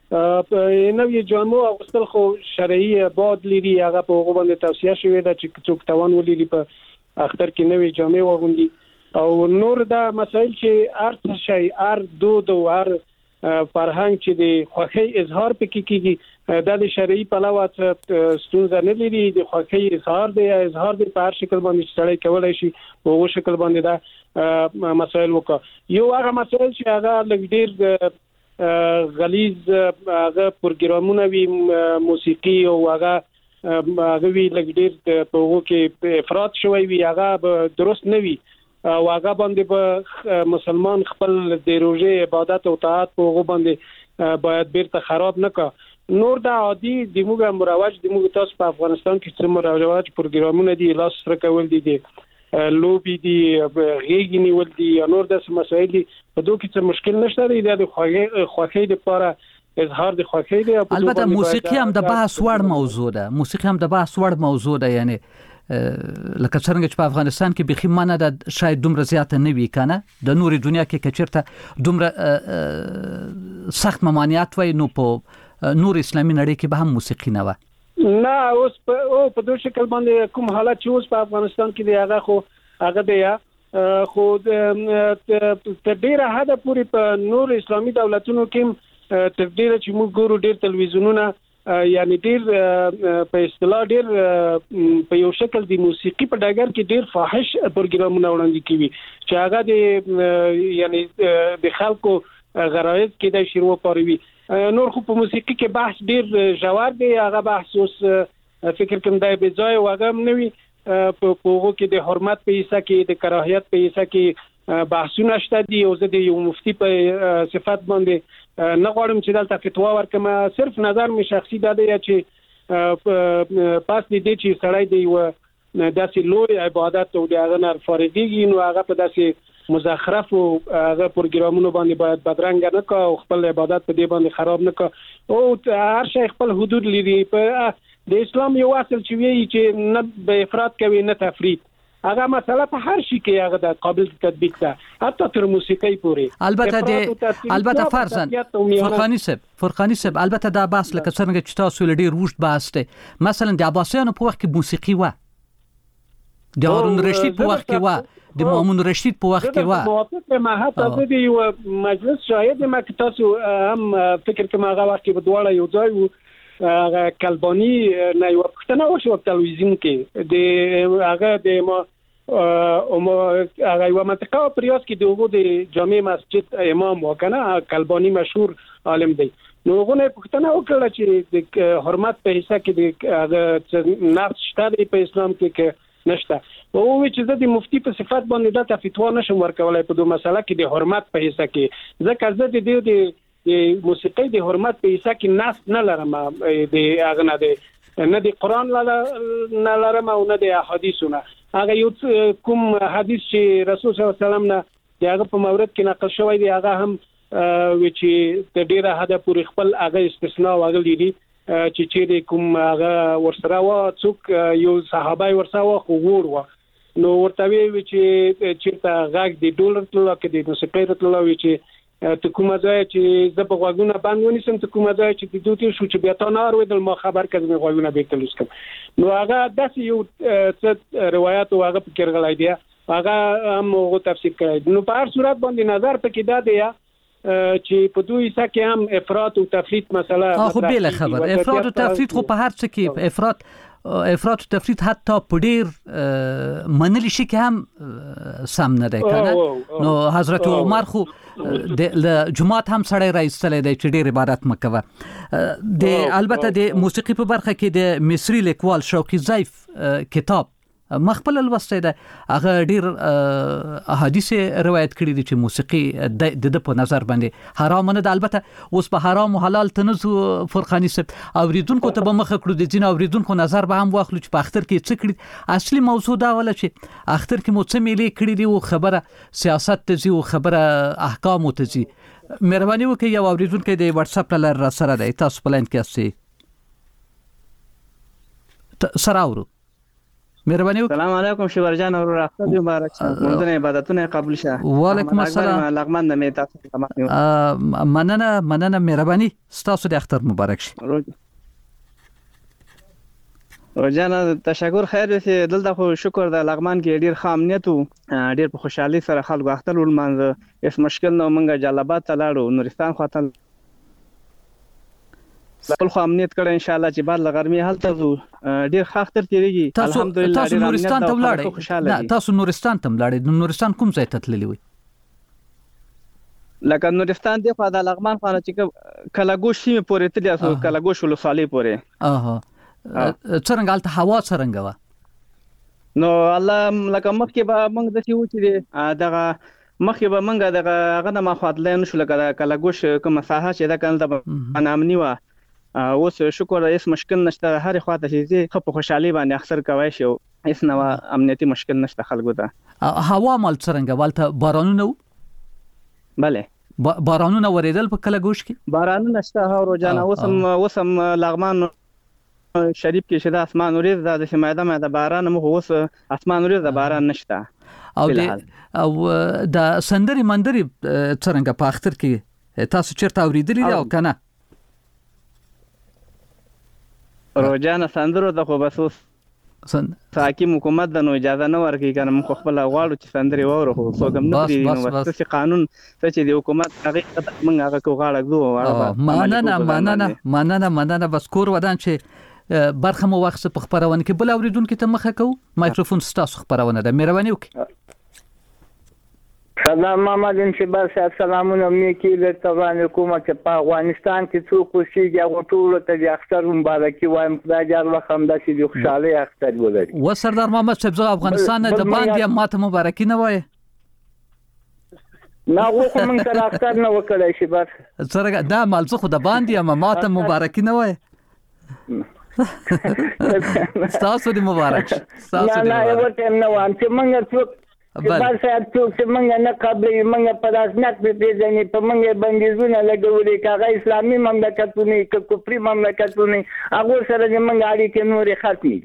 نوې جامو اغوستل خو شرعي باد لري، هغه په هغه باندې توصیه شوې ده چې څوک توان ولري په اختر کې نوې جامې واغوندي. او نور دا مسایل چې هر شي هر دود او هر فرهنګ چې د خوښۍ اظهار پکې کیږي دا د شرعي پلوه ستونزه نه لري. د خوښۍ اظهار دی اظهار دی په هر شکل باندې سړی کولای شي په هغه شکل باندې دا مسایل وکړي. یو هغه مسایل چې هغه لږ ډیر غلیظ هغه پروګرامونه وی موسیقي او هغه وی لږ ډیر په هغه کې افراط شوی وی هغه درست نه وی او هغه باندې به مسلمان خپل د روزه عبادت او طاعت په هغه باندې باید بیرته خراب نه کا. نور دا عادي د موږ مروج د موږ تاسو په افغانستان کې څه مروج پروګرامونه دي لاس سره کول دي لوبي دي غیږ نیول دي یا نور داسې مسایل دي په دوی کې څه مشکل نشته دی. د خوښۍ لپاره اظهار د خوښۍ دی. البته موسیقي هم د بحث وړ موضوع ده. موسیقي هم د بحث وړ موضوع ده. یعنی لکه څنګه چې په افغانستان کې بخي منه د شاید دومره زیاته نه وی کنه د نوري دنیا کې کچرته دومره سخت ممانعت وای نو په نور اسلامي نړۍ کې به هم موسیقي نه و. نه اوس په دوه شکل باندې کوم حالت چې اوس په افغانستان کې دی هغه دی خو تر ډیره حد پورې په نور اسلامي دولتونو کې تر ډیره چې موږ ګورو ډیر تلویزیونونه یعنی ډیر په اصطلاح ډیر په یو شکل د موسیقي په ډګر کې ډیر فاحش پروګرامونه وړاندې کوي چې هغه د یعنی د خلکو غرایز کې د شروع پاروي. نور خو په موسیقي کې بحث ډیر ژور دی. هغه بحث اوس فکر کوم دی به ځای او هغه نوي په هغه کې د حرمت په حصہ کې د کراهیت په حصہ کې بحثونه شته دي. او زه د یو مفتي په صفات باندې نه غواړم چې دلته فتوا ورکم. صرف نظر می شخصي دا دی چې پاس دې چې سړی دی و داسې لوی عبادت او د هغه نه فارغيږي نو هغه په داسې مزخرف او هغه پروګرامونو باندې باید بدرنګ نه کا او خپل عبادت په دې باندې خراب نه کا. او هر شي خپل حدود لري. په د اسلام یو اصل چې وی چې نه به افراط کوي نه تفرید. هغه مسله په هر شي کې هغه د قابل تطبیق ده حتی تر موسیقي پورې. البته فرضاً فرقانی صاحب البته دا بحث لکه څنګه چې تاسو لري روشت بحث دی. مثلا د عباسیانو په وخت کې موسیقي و، د هارون رشید په وخت کې و، د مامون رشید په وخت کې و. موافق ما حتی د یو مجلس شاهد ما که تاسو هم فکر کوم هغه وخت کې بدواله یو ځای وو کلبانی نه یو پښتنه وشو په تلویزیون کې د هغه د ما هغه یو منطقه پریاس کې دغه د جامع مسجد امام وکنه کلبانی مشهور عالم دی. نو غونه پښتنه وکړه چې د حرمت په حصہ کې د هغه نقص شته په اسلام کې نشته. او چې د مفتی په صفات باندې د فتوا نشم ورکولای په دوه مسله کې د حرمت په حصہ کې ځکه زه د دې موسیقي د حرمت په حصہ کې ناس نه لرم. د هغه نه د قران نه لرم او نه د احادیثونه. هغه یو کوم حدیث چې رسول صلی الله علیه وسلم نه هغه په مورد کې نقل شوی دی هغه هم چې د ډیره حد پورې خپل هغه استثناء وغلی دي چې چې کوم هغه ورسره و څوک یو صحابه ورسره و خو ور نو ورته وی چې چیرته غاګ دی ډولر تلو کې د موسیقي راتلو وی چې ته کومه ځای چې زه په غوږونه باندې ونیسم ته کومه ځای چې د دوی شو چې بیا تا نه اورېدل ما خبر کړم غوږونه به تلوس کوم نو هغه داسې یو څه روایت او هغه فکر غلای دی هغه هم غو تفسیر کړی نو په هر صورت باندې نظر پکې دا دی چې په دوی سکه هم افراط او تفریط مسله خو بل خبر افراط او تفریط خو په هر څه کې افراط او تفریط حتی په ډیر منل شي کې هم سم نه دی کنه نو حضرت عمر خو د جمعات هم سړی راځتلې دی چې ډیر عبادت مکوه د البته د موسیقي په برخه کې د مصری لیکوال شوقي ضیف کتاب مخبل الوسته ده هغه ډیر احادیث روایت کړي دي چې موسیقي د په نظر باندې حرام نه ده البته اوس په حرام او حلال تنزو فرقانی سب اوریدونکو ته به مخ کړو د دین اوریدونکو نظر به هم واخلو چې په اختر کې څه کړي اصلي موضوع دا ولا چې اختر کې مو څه ملي کړي دي او خبره سیاست ته زی او خبره احکام ته زی مهرباني وکړئ یو اوریدونکو د واتس اپ لار را سره دی تاسو پلان کې اسي سره اورو مهرباني وکړئ السلام علیکم شوبر جان اور اختر مبارک شه مونږ عبادتونه قبول شه وعلیکم السلام لغمان د میتا مننه مهرباني ستاسو د اختر مبارک شه روزانه تشکر خیر چې دلته خو شکر د لغمان کې ډیر خامنیت او ډیر په خوشحالي سره خلکو اختر ولمانځه هیڅ مشکل نه مونږه جلبات ته لاړو نورستان خاطر خپل خو امنیت کړه ان شاء الله چې بعد لغرمي حالت زو ډیر خاطر تیریږي الحمدلله تاسو نورستان ته ولاړئ تاسو نورستان ته ولاړئ نورستان کوم ځای ته تللی وي لکه نورستان دی خو د لغمان خانه چې کلاګوش سیمه پورې تللی اسو کلاګوش ولسوالۍ پورې څنګه حالت هوا څنګه و نو الله لکه مخکې به موږ د څه و چې دغه مخکې به موږ دغه غنه ما خاطلین شو لکه کلاګوش کوم مساحه چې دا کنه د انامنی و اوس شکر هیڅ مشکل نشته هر خواته چې خو خوشحالي باندې اکثر کوي شو هیڅ نو امنیتي مشکل نشته خلکو ته هوا مال څنګه والته بارانونه bale بارانونه ورېدل په کلاګوش کې بارانونه نشته ها روزانه اوسم لغمان شریف کې شته اسمان ورېز د شماده ماده باران مو اوس اسمان ورېز د باران نشته او د سندري مندري څنګه په اختر کې تاسو چیرته اوریدلی او کنه روزانه سندرو د خو بسوس حاکم حکومت د نو اجازه نه ورکړي کنه مخ خپل غواړو چې سندري وره خو څوګم نه دی نو چې قانون چې د حکومت هغه موږ هغه کو غاړه مننه بس کور ودان چې برخه مو وخت په خبرونه کې بل اوریدونکو ته مخه کو مایکروفون ستاسو خبرونه ده مهرباني وکړئ سلام محمد انشبار صاحب سلامونه مې کې د تبان حکومت په افغانستان کې څوک اوسېږي هغه ټول ته د اختر مبارکي وایم خدای جار وخم د شي خوشاله اختر ولري و سردار محمد صاحب زه افغانستان د باندې ماته مبارکي نه وای نه وو کوم تر اختر نه وکړای شي بس څنګه دا مال څه خو د باندې ماته مبارکي نه وای ستاسو دې مبارک نه یو ټیم نه وام چې موږ څوک بل صاحب څوک چې موږ نه قبلې موږ په رسمیت په پیژنې په موږ بندیزونه لګولې کاغه اسلامي مملکتونه ک کفري مملکتونه هغه سره موږ اړیکې نورې ختمې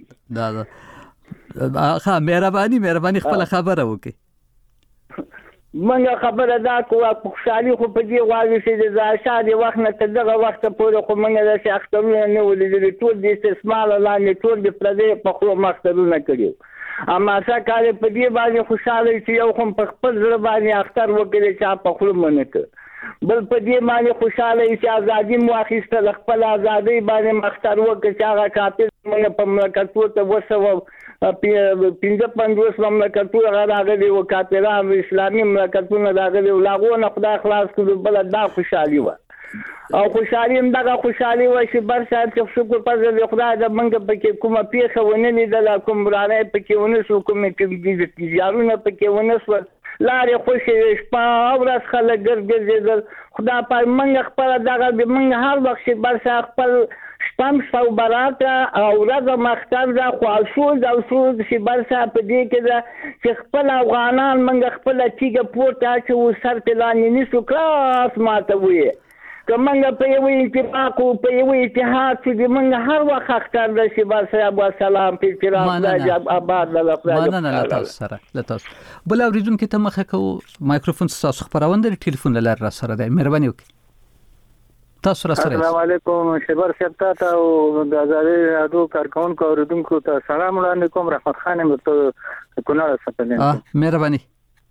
ښه مهرباني خپل خبره وکړئ موږ خبره دا کوه خوشحالي خو په دې غواړو چې د زاشاد وخت نه تر دغه وخت پورې خو موږ د اخترونه نه ولیدل ټول د استثمار لاندې ټول د پردې په خو مخترونه کړیو اما څه کار په دې باندې خوشاله چې یو کوم په خپل ځړ باندې اختر وکړي چې په خپل منکه بل په دې باندې خوشاله چې ازادي مو اخیسته خپل ازادي باندې اختر وکړي چې هغه کاپیر موږ په مملکتو ته وسو 55 مملکتو راغلي او کاپیران اسلامي مملکتونه راغلي او لاغونه خدای خلاص کړو بل دا خوشالي و او خوشالي هم دغه خوشالي و چې بر شاید چې شکر پزې خدای د منګ پکې کومه پیښه ونه لیدل کوم برانه پکې ونه سو کوم کې یارونه پکې ونه سو لارې خوشې شپه او ورځ خلک ګرځېدل خدای په منګ خپل دغه د منګ هر وخت چې بر شاید خپل شپم شو براته او ورځ مختار دا خواصول دا اصول چې بر شاید په دې کې چې خپل افغانان منګ خپل چیګه پورته چې و سر تلانی نسو کلاس ماته وي کومنګ په یو اتفاق او په یو اتحاد چې موږ هر وخت اختر د شیبا صاحب والسلام په احترام د آباد له نه نه تاسو سره لتاسو بل اوریدونکو ته مخه کو مایکروفون تاسو خبرونه ټلیفون لاره را سره دی مهرباني وکړئ تاسو را سره السلام علیکم شبر شپتا او د ازادي رادیو کارکونکو اوریدونکو ته سلام علیکم رحمت خان مته کونړ څخه مهرباني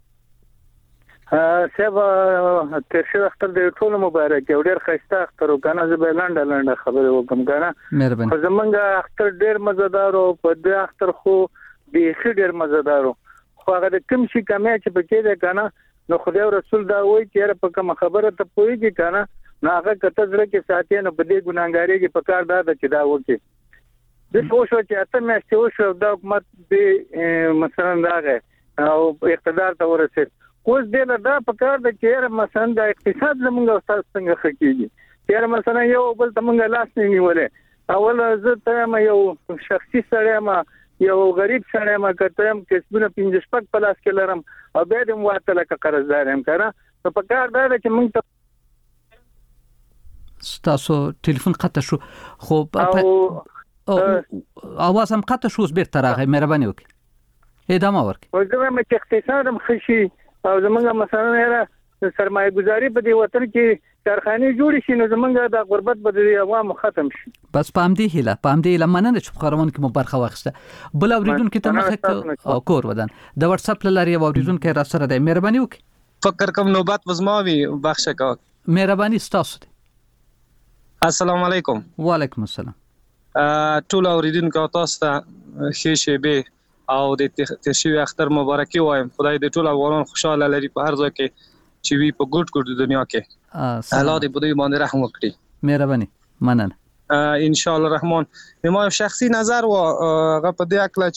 سبا ترشي اختر د ټول مبارک او ډیر خسته اختر وکنه زه لاند خبره وکم کنه مهرباني خو زمونږ اختر ډیر مزدار او په دې اختر خو به ډیر مزدار خو هغه کوم شي کمه چې پکې ده کنه نو خدای رسول دا وایي چې په کوم خبره ته پويږي کنه نو هغه کته زړه کې ساتي نو په دې ګناګاری کې پکار دا چې دا وکي د شو چې اته مې شو دا حکومت به مثلا دا او اقتدار ته ورسېد اوس دې دا پکار د چې مثلا د اقتصاد زموږ استاد څنګه خکېږي چې مثلا یو بل تمنګ لاس نه نیولې اول زه ته یو شخصي سره ما یو غریب سره ما کتم کسبونه 15 پک پلاس کې لرم او به دې مواته لکه قرضدار هم کړه په پکار دا چې موږ تاسو ټلیفون قطع شو خو اواز هم قطع شو بیرته راغی مهرباني وکړئ ادامه ورکړئ وګورئ چې اقتصاد هم خشي او زمونږ مثلا نه سرمایه گذاری په دې وطن کې کارخانه جوړ شي نو زمونږ د غربت په دې عوام ختم شي بس پام دی هله مننه چې خبرونه کې مو برخه واخیسته بل اوریدونکو ته مخه او کور ودان د واتس اپ لاري اوریدونکو را سره د مهرباني وکړئ فکر کوم نوبت وزماوي بخښه کا مهرباني تاسو السلام علیکم وعلیکم السلام ټول اوریدونکو تاسو ته ښه شی به او د تشوی اختر مبارکي وایم خدای دې ټول افغانان خوشاله لري په هر ځای کې چې وی په ګډ دنیا کې الله دې په دې باندې رحم وکړي مهرباني مننه ان شاء الله رحمان ما شخصي نظر و هغه په دې اکله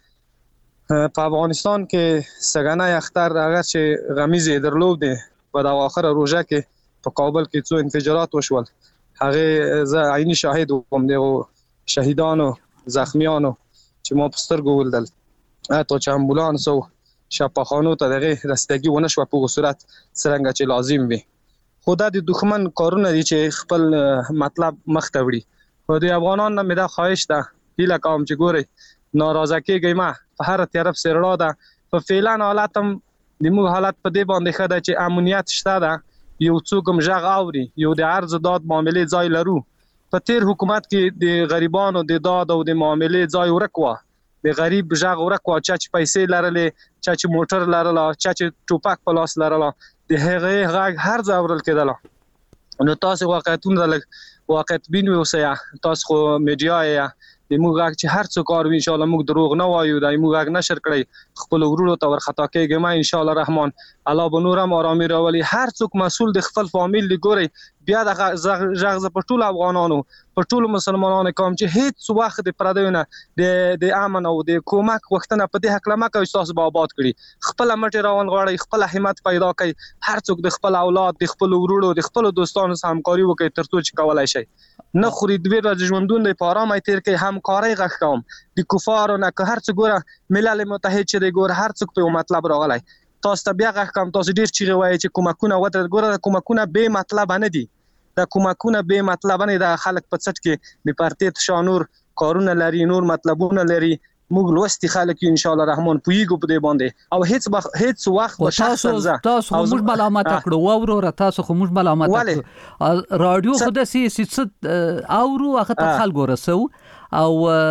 چې په افغانستان کې سګنای اختر هغه چې غمیزه درلود په د اخر روزه کې په کابل کې څو انفجارات وشول هغه زه عیني شاهد وم د شهیدانو زخمیانو چې ما په سترګو ولیدل اته چې امبولانس او شفاخانو ته دغه رسیدګي ونه شو په صورت څنګه چې لازم وي خدا د دښمن کارونه دي چې خپل مطلب مخ ته وړي خو د افغانانو نه مې دا خواهش ده هیله کوم چې ګوري ناراضه کېږي ما په هر طرف سره را ده په فعلان حالتم د موږ حالت په دې باندې خده چې امنیت شته ده یو څوک هم ژغ اوري یو د عرض داد معاملې ځای لرو په تیر حکومت کې د غریبانو د داد او د معاملې ځای ورکوا د غریب ژغ ورکوا چې پیسې لرلې چې موټر لرله چې ټوپک په لاس لرله د هغه غږ هر ځای اورل کېدله نو تاسو واقعیت بین اوسئ تاسو خو میډیا یې د موږ غږ چې هر څو کار ان شاء الله موږ دروغ نه وایو د موږ غږ نشر کړی خپل ورونو ته ورخطا کېږي ما ان شاء الله رحمان الله به نورم آرامي راولي هر څوک مسؤل د خپل فامیل لګوري بیا د ژغ په ټول افغانانو په ټول مسلمانانو کوم چې هیڅ وخت د پردیونه د امن او د کومک وختونه په دې حق لمه کوي تاسو به آباد کړي خپل مټي راون غواړي خپل همت پیدا کړي هر څوک د خپل اولاد د خپل ورونو د خپل دوستانو سره همکاري وکړي ترڅو چې کولای شي نه خوري د ویره ژوندون د پارامه تیر کې همکاري غږ کوم د کفارو نه که هر څوک ګوره ملل متحد چې د ګوره هر څوک په مطلب راغلی تاسو ته بیا غږ کوم تاسو ډیر چیغه وایي چې کومکونه وته ګوره کومکونه به مطلب نه دي دا کومکونه به مطلب نه د خلک په څټ کې د پارتیت شانور کارونه لري نور مطلبونه لري موږ لوستي خلک ان شاء الله رحمان پویګو په دې باندې او هیڅ وخت په شخص تاسو موږ ملامت کړو وروره تاسو خو موږ ملامت کړو رادیو خو د سیاست اورو هغه خلکو رسو او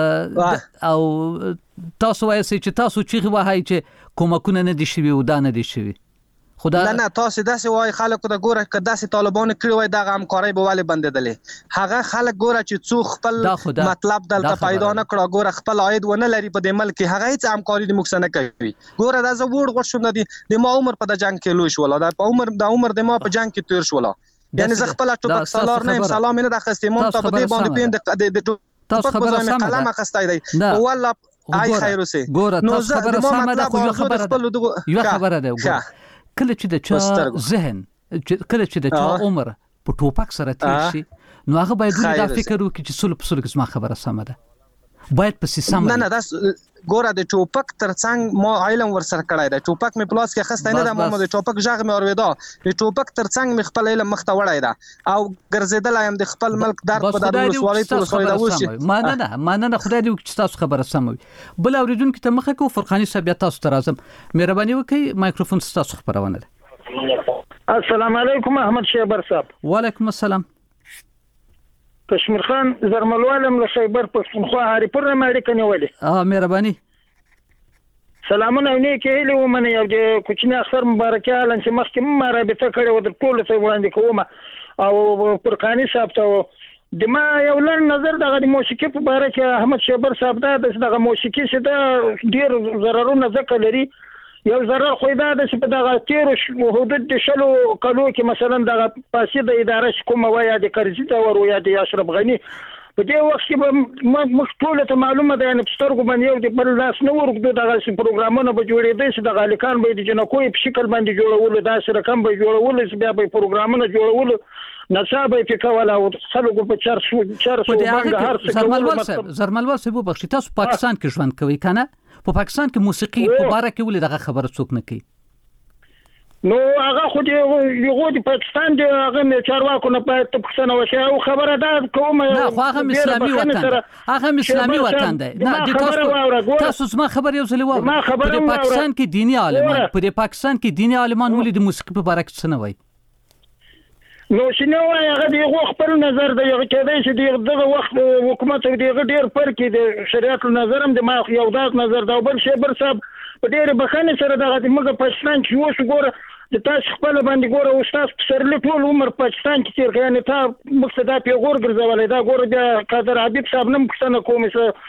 تاسو وایئ چې تاسو چیغه وایي چې کومکونه نه دي شوی او دا نه دي شوی خدا نه تاسو داسې وای خلکو ته ګوره که داسې طالبان کړی وای دغه همکاري به ولې بندېدلې هغه خلک ګوره چې څو خپل مطلب دلته پیدا نه کړه ګوره خپل عاید ونه لري په دې ملک هغه هیڅ همکاري د موږ سره نه کوي ګوره دا زه وړ شوم د ما عمر په د جنگ کې لوی شول دا په عمر د ما په جنگ کې تیر شول یعنی زه خپل ټوپک سالار نه سلام نه د خستمون ته په دې باندې پیند د تاسو خبره سم قلم اخستای دی والله آی خیر اوسه ګوره تاسو خبره سم ده خو یو خبره ده کله چې د چا ذهن کله چې د چا عمر په ټوپک سره تیر شي نو هغه باید دا فکر وکړي چې سل په سل کې ما خبره سم ده باید په سیستم نه دا ګوره د ټوپک ترڅنګ ما علم ورسره کړی دی ټوپک می پلاس کې خسته نه ده ما د ټوپک ژغ می اوریدا د ټوپک ترڅنګ می خپل علم مخته وړای دا او ګرځیدل ایم د خپل ملک درد په دارو سوالي ټول سوالي دا وشي مانه خدای دې چې تاسو خبره سموي بل اوریدونکو ته مخه کو فرقانی صاحب تاسو ته راځم مهرباني وکړئ مایکروفون تاسو خبرونه ده السلام علیکم احمد شیبر صاحب وعلیکم السلام کشمیر خان زرملوالم له خیبر پښتونخوا هریپور نه اړیکه نیولې مهرباني سلامونه نیکه هیله ومنه یو د کوچنی اختر مبارکه لن چې مخکې ما رابطه کړې و د ټول څه وړاندې کوم او فرقانی صاحب ته د ما یو لړ نظر دغه د موسیقي په اړه چې احمد شیبر صاحب دا دغه موسیقي چې دا ډیر ضررونه ځکه لري یو ضرر خو دا د په دغه تیر حدود د شلو کلو کې مثلا دغه فاسده اداره کومه وای د کرزي دا ور وای د اشرف غنی په دې وخت کې مخ ټول ته معلومه ده ان پسترګو باندې یو د بل لاس نه ورګدو دغه پروګرامونه به جوړېدل چې د غالیکان به د جنکوې په شکل باندې جوړول دا سره کم به جوړول چې بیا به پروګرامونه جوړول نصابه فکولا او خلکو په 400 باندې هر څه زرملوال صاحب بخښی تاسو پاکستان کې ژوند کوي کنه په پاکستان کې موسیقي په باره کې ولې دغه خبره څوک نه کوي نو هغه خو د پاکستان د هغه چارواکو نه پاتې پښتنه وشي او خبره ده کومه نه خو هغه اسلامي وطن دی نه تاسو زما خبر یو ځل وایي په پاکستان کې دینی عالمان ولې د موسیقي په باره کې څه نه وایي نو شنو وای هغه دی خپل نظر دی کېدای چې دغه وخت حکومت دغه ډیر فرق دی شریعت نظرم د ما یو داس نظر دا بل شی بر صاحب په ډیر بخنه سره دغه موږ پاکستان کې وښه ګوره د تاسو خپل باندې ګوره او تاسو سره ټول عمر پاکستان کې تیر کړي نه تا مقصد پیغور ګرځولای دا ګوره د قادر حبیب صاحب نم پښتنه کوم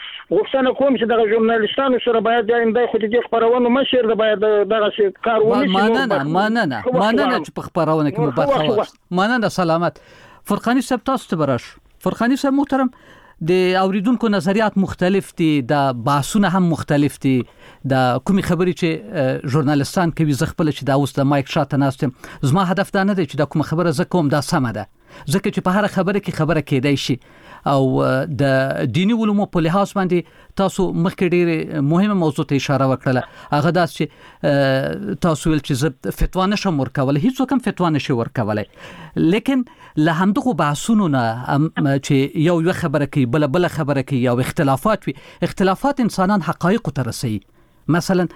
چې دغه ژورنالیستانو سره باید د اندای خو د خبرونو مشر د باید دغه کار ونشي ماننه چې په خبرونه کې مبارک ماننه سلامت فرقانی صاحب تاسو ته براش فرقانی صاحب محترم د اوریدونکو نظریات مختلف دي د بحثونه هم مختلف دي د کومي خبرې چې ژورنالیستان کوي زه خپل چې دا اوس د مایک شاته ناستم زما هدف دا نه دی چې دا کومه خبره زه کوم دا سمه ده ځکه چې په هر خبره کې خبره کېدای شي او د دینی علومو په لحاظ باندې تاسو مخکې ډېر مهمه موضوع ته اشاره وکړه هغه دا چې تاسو ول چې زه فتوا نشم ورکول هیڅ کوم فتوا نشي ورکولای لیکن له همدغه بحثونو نه چې یو خبره کوي بل خبره کوي او اختلافات انسانان حقایق ته رسي مثلا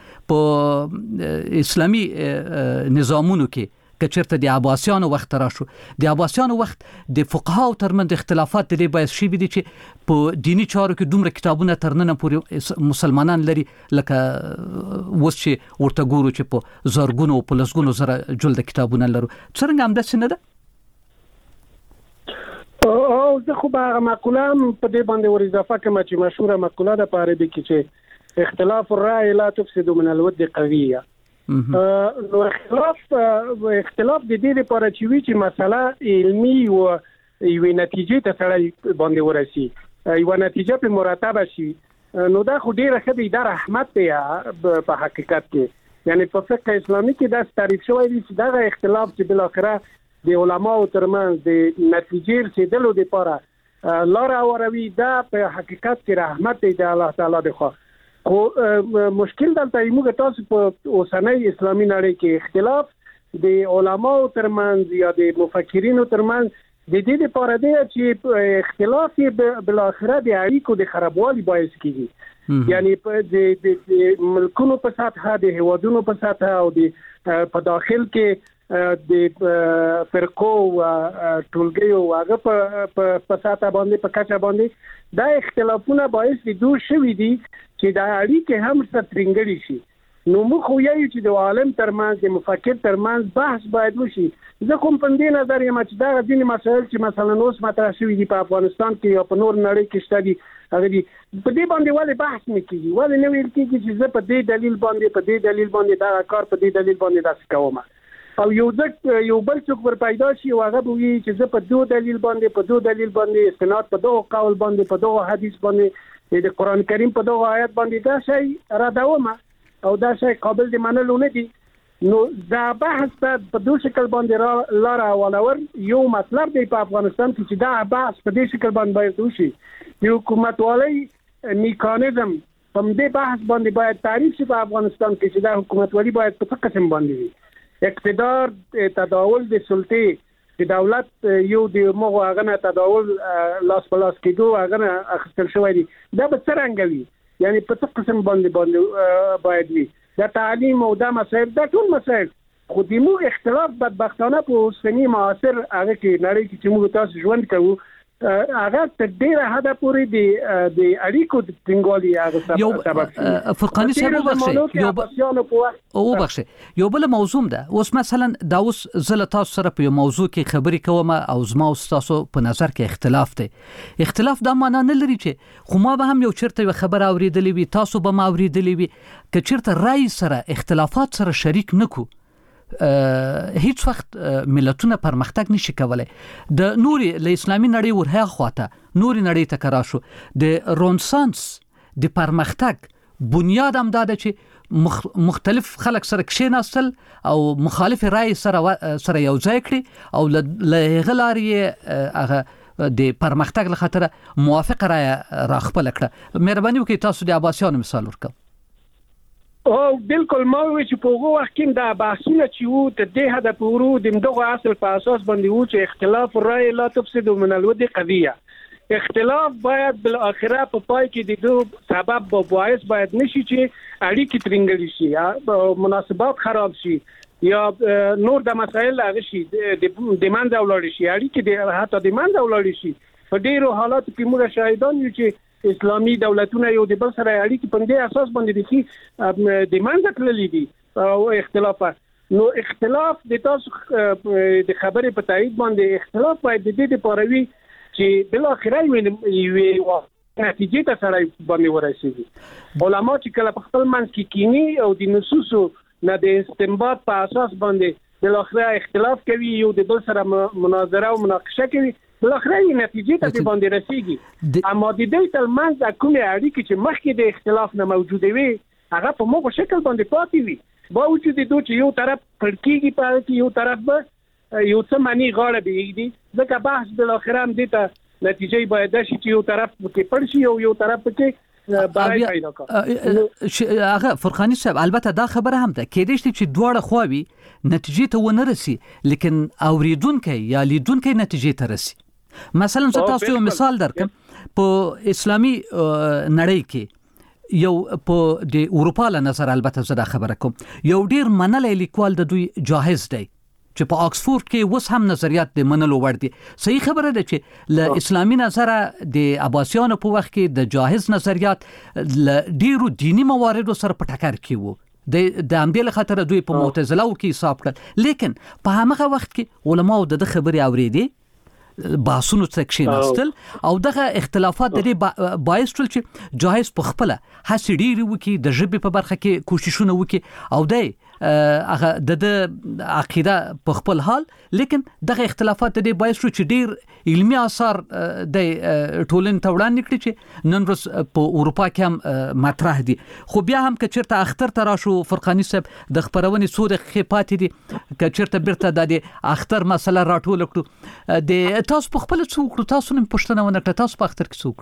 په اسلامي نظامونو کې کچرته د عباسیانو وخت راشو د عباسیانو وخت د فقهاو ترمنځ اختلافات د باعث شي دي چې په دینی چارو کې دومره کتابونه ترننه پورې مسلمانان لري لکه وس چې ورته ګورو چې په زرګونو او په لسګونو زره جلد کتابونه لرو څنګه هم د سینه ده او زه خو به مقوله په دې باندې ور اضافه کوم چې مشهوره مقوله ده په عربي کې چې اختلاف الرأي لا تفسد من الود قويه نو اختلاف د دې لپاره چې وی چې مسله علمي او یو نتیجه ته سره باندې ورسي یو نتیجه په مرتبه شي نو دا خو ډیره ښه دی دا رحمت دی په حقیقت کې یعنی په فقه اسلامي کې دا تعریف شوی دی چې دا اختلاف چې بل اخره د علماو ترمنځ د نتیجې رسیدلو لپاره لار اوروي دا په حقیقت کې رحمت دی د الله تعالی دی خو مشکل دلته موږ تاسو په اوسنۍ اسلامي نړۍ کې اختلاف د علماو ترمنځ یا د مفکرینو ترمنځ د دې لپاره دی چې اختلاف بل اخره د اړیکو د خرابوالي باعث کیږي یعنی د ملکونو په سطح د هوادونو په سطح او د په داخل کې د فرقو ټولګیو هغه په ساته باندې په کچه باندې دا اختلافونه باعث دي دوه شوي دي چې دا اړیکې هم سترنګړي شي نو موږ خو یو چې د عالم ترمنځ د مفکر ترمنځ بحث باید وشي زه کوم په دې نظر یم چې دا ځینې مسایل چې مثلا اوس مطرح شوي دي په افغانستان کې یا په نور نړۍ کې شته دي هغه دي په دې باندې ولې بحث نه کیږي ولې نه ویل کیږي چې زه په دې دلیل باندې دا کار په دې دلیل باندې داس کوم او یو بل څوک ور پیدا شي او هغه وی چې زه په دوه دلیل باندې استناد په دوه قول باندې په دوه حدیث باندې د قران کریم په دوه آیات باندې دا شی را دومه او دا شی قابل د منلو نه دي نو دا بحث په دوه شکل باندې لار اولور یو مطلب دی په افغانستان کې چې دا بحث په دې شکل باندې وشي یو حکومت والی میکانیزم په دې بحث باندې باید تعریف شي په افغانستان کې چې دا حکومتولي باید په څه قسم باندې وي. اقتدار تداول د سلطې د دولت یو د مغو هغه تداول لاس په لاس کېدو هغه اخیستل شوی دی. دا به څنګه وي؟ یعنی په څه قسم باندې باید وي؟ دا تعلیم او دا مسائل دا ټول مسائل خو د موږ اختلاف بدبختانه په اوسنی معاصر هغه کې نړۍ کې چې موږ تاسو ژوند کوو هغه تر ډیره حده پورې د اړیکو د ټینګوالي هغه سبب فرقاني صاحب وبخښه یو بل موضوع ده. اوس مثلا دا اوس زله تاسو سره په یو موضوع کې خبرې کوم او زما او تاسو په نظر کې اختلاف دی. اختلاف دا معنی نه لري چې خو ما به هم یو چیرته خبر اوریدلې وي تاسو به ما اوریدلې وي که چیرته رای سره اختلافات سره شریک نکو هیڅ وخت ملتونه پرمختګ نشي کولای. د نوري له اسلامي نړۍ ورها خواته نوري نړۍ ته کرا شو د رونسانس د پرمختګ بنیاد هم دا ده چې مختلف خلک سره کښیناستل او مخالف رای سره یو ځای کړي او له غلاري هغه د پرمختګ لخاطر موافق رای راخپل کړه. مهرباني وکړئ تاسو د عباسیانو مثال ورکړئ. او بالکل ما وی چې په هغه وخت کې دا بحثونه چې وو ته د هدا پورو د دغه اصل په اساس باندې وو چې اختلاف الرأي لا تفسد من الود قضيه. اختلاف باید بل اخره په پای کې د دوه سبب او باعث باید نشي چې اړیکې ترنګل شي یا مناسبات خراب شي یا نور د مسایل هغه شي د منځ ولاړ شي اړیکې د حتی د منځ ولاړ شي. په ډیرو حالاتو کې موږ شاهدان یو چې اسلامي دولتونه یو د بل سره اړیکې په دې اساس باندې دي د منځ تللي دي او اختلافات. نو اختلاف د تاسو د خبرې په تایید باندې اختلاف باید د دې لپاره وي چې بل اخره وي نتیجې ته سره باندې ورسېږي. علما چې کله په خپل منځ کې کینی او د نصوصو نه د استنباط په اساس باندې بل اخره اختلاف کوي یو د بل سره مناظره او مناقشه کوي بل اخره نتیجې ته باندې رسیږي. اما د دې تلمنځ کومه اړیکه چې مخکې د اختلاف نه موجوده وي هغه په موږ شکل باندې پاتې وي باوجود د دوی چې یو طرف پړکیږي په کې یو طرف به یو څه معنی غاړه بيږي ځکه بحث بل اخره هم دې ته نتیجې باید شي چې یو طرف کې پړ شي او یو طرف کې برای پیدا کړي. هغه فرقاني صاحب البته دا خبره هم ده کېدې چې دواړه خواوي نتیجې ته ونه رسي لیکن اوریدونکو یا لیدونکو نتیجې ته رسي. مثلا تاسو یو مثال درکم په اسلامي نړۍ کې یو په د اروپا له نظر البته زه دا خبره کوم یو ډیر منلې لیکوال د دوی جاهز دی چې په آکسفورد کې وس هم نظریات د منلو وړ دي. صحیح خبره ده چې له اسلامي نظر د عباسیانو په وخت کې د جاهز نظریات له ډیرو دینی مواردو سره په ټکر کې وو د امدیل خاطر دوی په معتزله کې حساب کړ لیکن په هغه وخت کې علماء د خبرې اوریدي باسونو څخه کښیناستل او دغه اختلافات د دې باعث شول چې جاهز په خپل هڅې ډېرې وکړي د ژبې په برخه کې کوششونه وکړي او هغه د عقیده په خپل حال لیکن دغه اختلافات د دې باعث شول چې ډېر علمي آثار د ټولنې ته وړاندې کړي چې نن ورځ په اروپا کې هم مطرح دي. خو بیا هم که چیرته اختر ته راشو فرقاني صاحب د خبرونې څو دقیقې پاتې دي که چیرته بیرته د اختر مسله راټول کړو د تاسو په خپل څو کړو تاسو نن پښتنه ونه کړ تاسو په اختر کې څو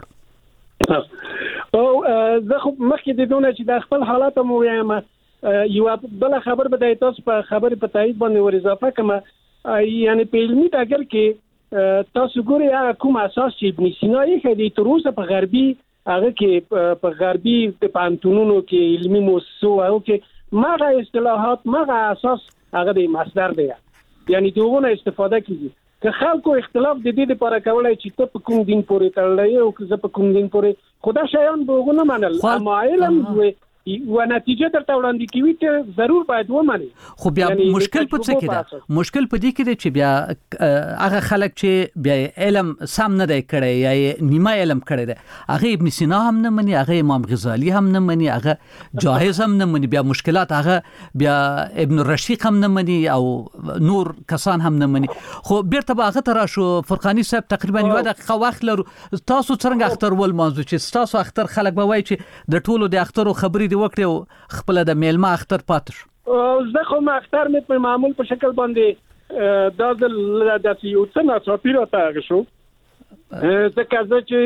کړو او زه خو مخکې د دونه چې د خپل حالات مو وایم یو بل خبر به تاسو په خبرې په تایید باندې ور اضافه کوم یعنی په علمي ډګر کې تاسو ګورئ هغه کوم اساس چې ابن سینا یې خدي تر اوسه په غربي هغه کې په غربي پانتونونو کې علمي موسسو او کې ماغه اصطلاحات ماغه اساس هغه د مصدر دی یعنی دغه استفاده کیږي که خلکو اختلاف د دې لپاره کولای چې ته په کوم دین پورې تړلې او که زه په کوم دین پورې خدا شایان به غو نه منل اما علم و نتیجه درته وړاندې کوي چې ضرور باید ومني. خو بیا مشکل په څه کې ده مشکل په دې کې ده چې بیا هغه خلک چې بیا علم سم نه دی کړی یا نیمه علم کړی دی هغه ابن سینا هم نه مني هغه امام غزالی هم نه مني هغه جاهز هم نه مني بیا مشکلات هغه بیا ابن رشید هم نه مني او نور کسان هم نه مني. خو بیرته به هغه ته راشو فرقاني صاحب تقریبا یو دقیقه وخت لرو تاسو څنګه اختر ول مانځو چې تاسو اختر خلک به وایي چې د ټولو د اخترو خبرې وکړو خپل د میلمه اختر پاتش زه خو ما اختر مې په معمول په شکل باندې دا د یو څه نه چاپیره تا شو ځکه چې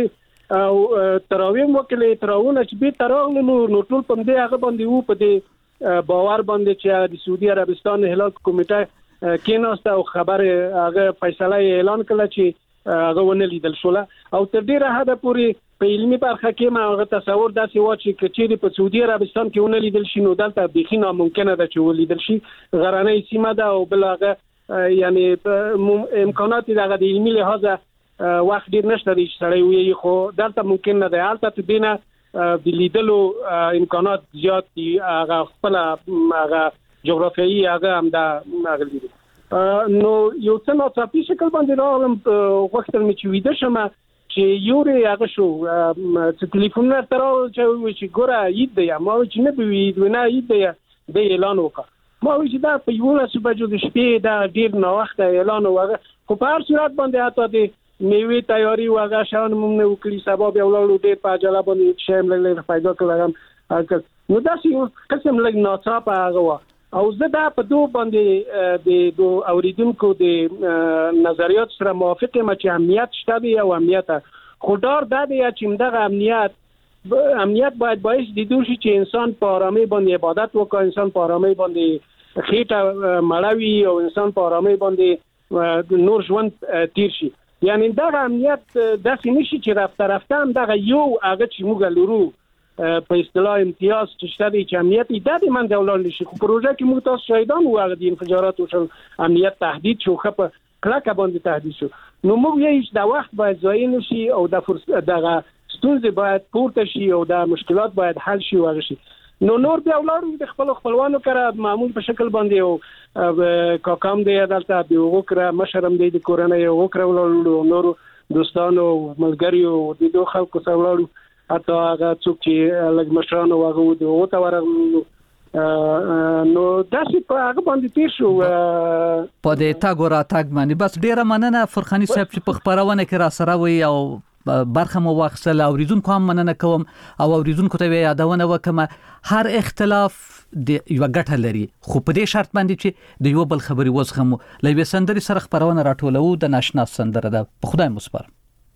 او تراویم وکړي تراونه چې به تراغلو نو ټول په دې هغه باندې وو په دې باور باندې چې د سعودي عربستان هلال کمیټه کېناسته او خبر هغه فیصله اعلان کړه چې هغه ونه لیدل شوله او تر ډیره حد پورې په علمي برخه کې ما هغه تصور داسې و چې کچېری په سعودي عربستان کې ونه لیدل شي نو دلته بيخي ناممکنه ده چې ولیدل شي غرانه سیمه ده او بل هغه یعنی امکانات دغه د علمي لحاظه وخت ډیر نشته چې سړی وي خو دلته ممکن نه دی حالت دینه د لیدلو امکانات زیات دي هغه خپل هغه جغرافیایي هغه هم دا هغه دي نو یو څه نو په شکل باندې راغلم وخت مې چې ویده شم چې یوري هغه شو چې ټلیفون تر چې ګوره اید دی ما چې نه بي نه اید دی د اعلان وکړه ما چې دا په یو لاس بجو د شپې دا ډیر نو وخت اعلان وکړه خو په هر صورت باندې اته دي میوه تیاری و هغه شان مونږ وکړي سبب یو لړ ډیر په اجازه باندې شیم لږ فائدہ کړم نو دا چې قسم لږ ناڅاپه هغه او زه دا په دوه باندې د دو اوریدونکو د نظریات سره موافق یم چې امنیت شته دی او امنیت خو ډار دا دی چې دغه امنیت باید باعث دي دوی چې انسان په آرامي باندې عبادت وکړي انسان په آرامي باندې خېټه مړوي او انسان په آرامي باندې نور ژوند تیر شي یعنی دغه امنیت داسې نشي چې رفته هم دغه یو هغه چې موږ لرو په اصطلاح امتیاز چې شته چې امنیت د من دولت نشي خو پروژه کې موږ تاسو شاهدان وو هغه د انفجارات او امنیت تهدید شو خپ کلکه باندې تهدید شو نو موږ یې د وخت باید ضایع نشي او د دغه ستونزې باید پورته شي او د مشکلات باید حل شي واغ شي نو نور بیا ولاړو د خپلوانو کړه معمول په شکل باندې او کاکام دی دلته دی وکړه مشرم دی د کورنۍ وکړه ولاړو نور دوستانو ملګریو د دوه خلکو سره ولاړو حتی هغه څوک چې لږ مشرانو هغه د وته ورغلو نو داسې په هغه باندې تیر شو په دې تا ګورا تاګ باندې بس ډیره مننه فرخاني صاحب چې په خبرونه کې را سره وي او برخه مو واخصل اوریدونکو هم مننه کوم او اوریدونکو ته یادونه وکم هر اختلاف د یو ګټه لري خو په دې شرط باندې چې د یو بل خبري وزخمو لوي سندري سره خبرونه راټولو د ناشنا سندره ده په خدای مسپار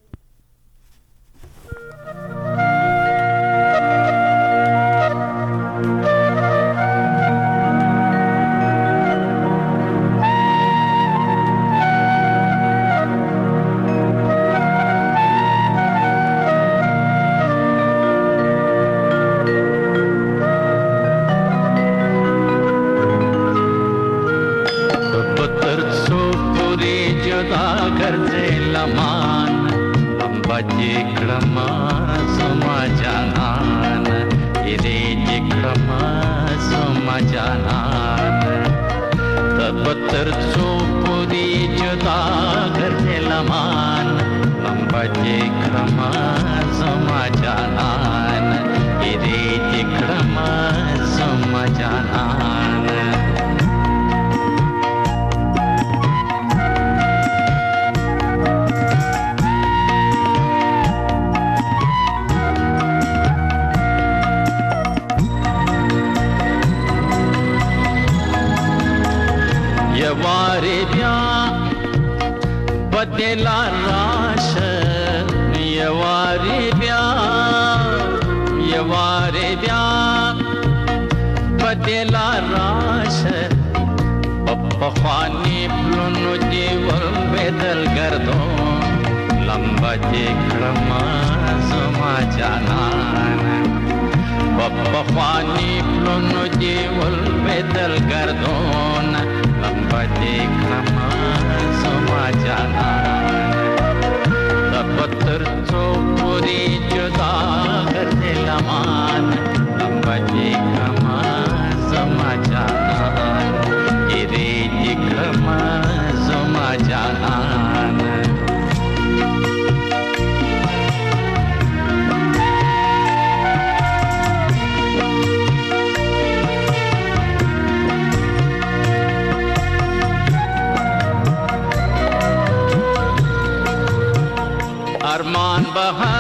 ارمان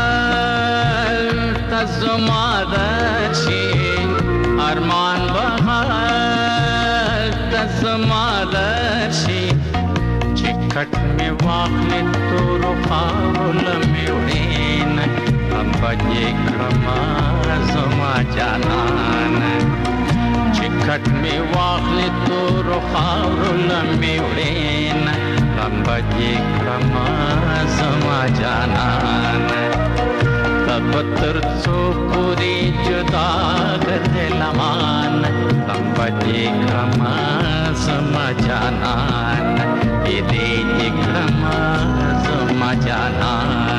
بهر تزمادشی ارمان بهر تزمادشی چکټ می واخل تو رو خاول می وین غمبدې کړما زما جانان چکټ می واخلې تور خاورو لمې وړین غمبدې کړما زما جانان تبتر څو پوری جدا غته لمان غمبدې کړما زما جانان دې کړما زما جانان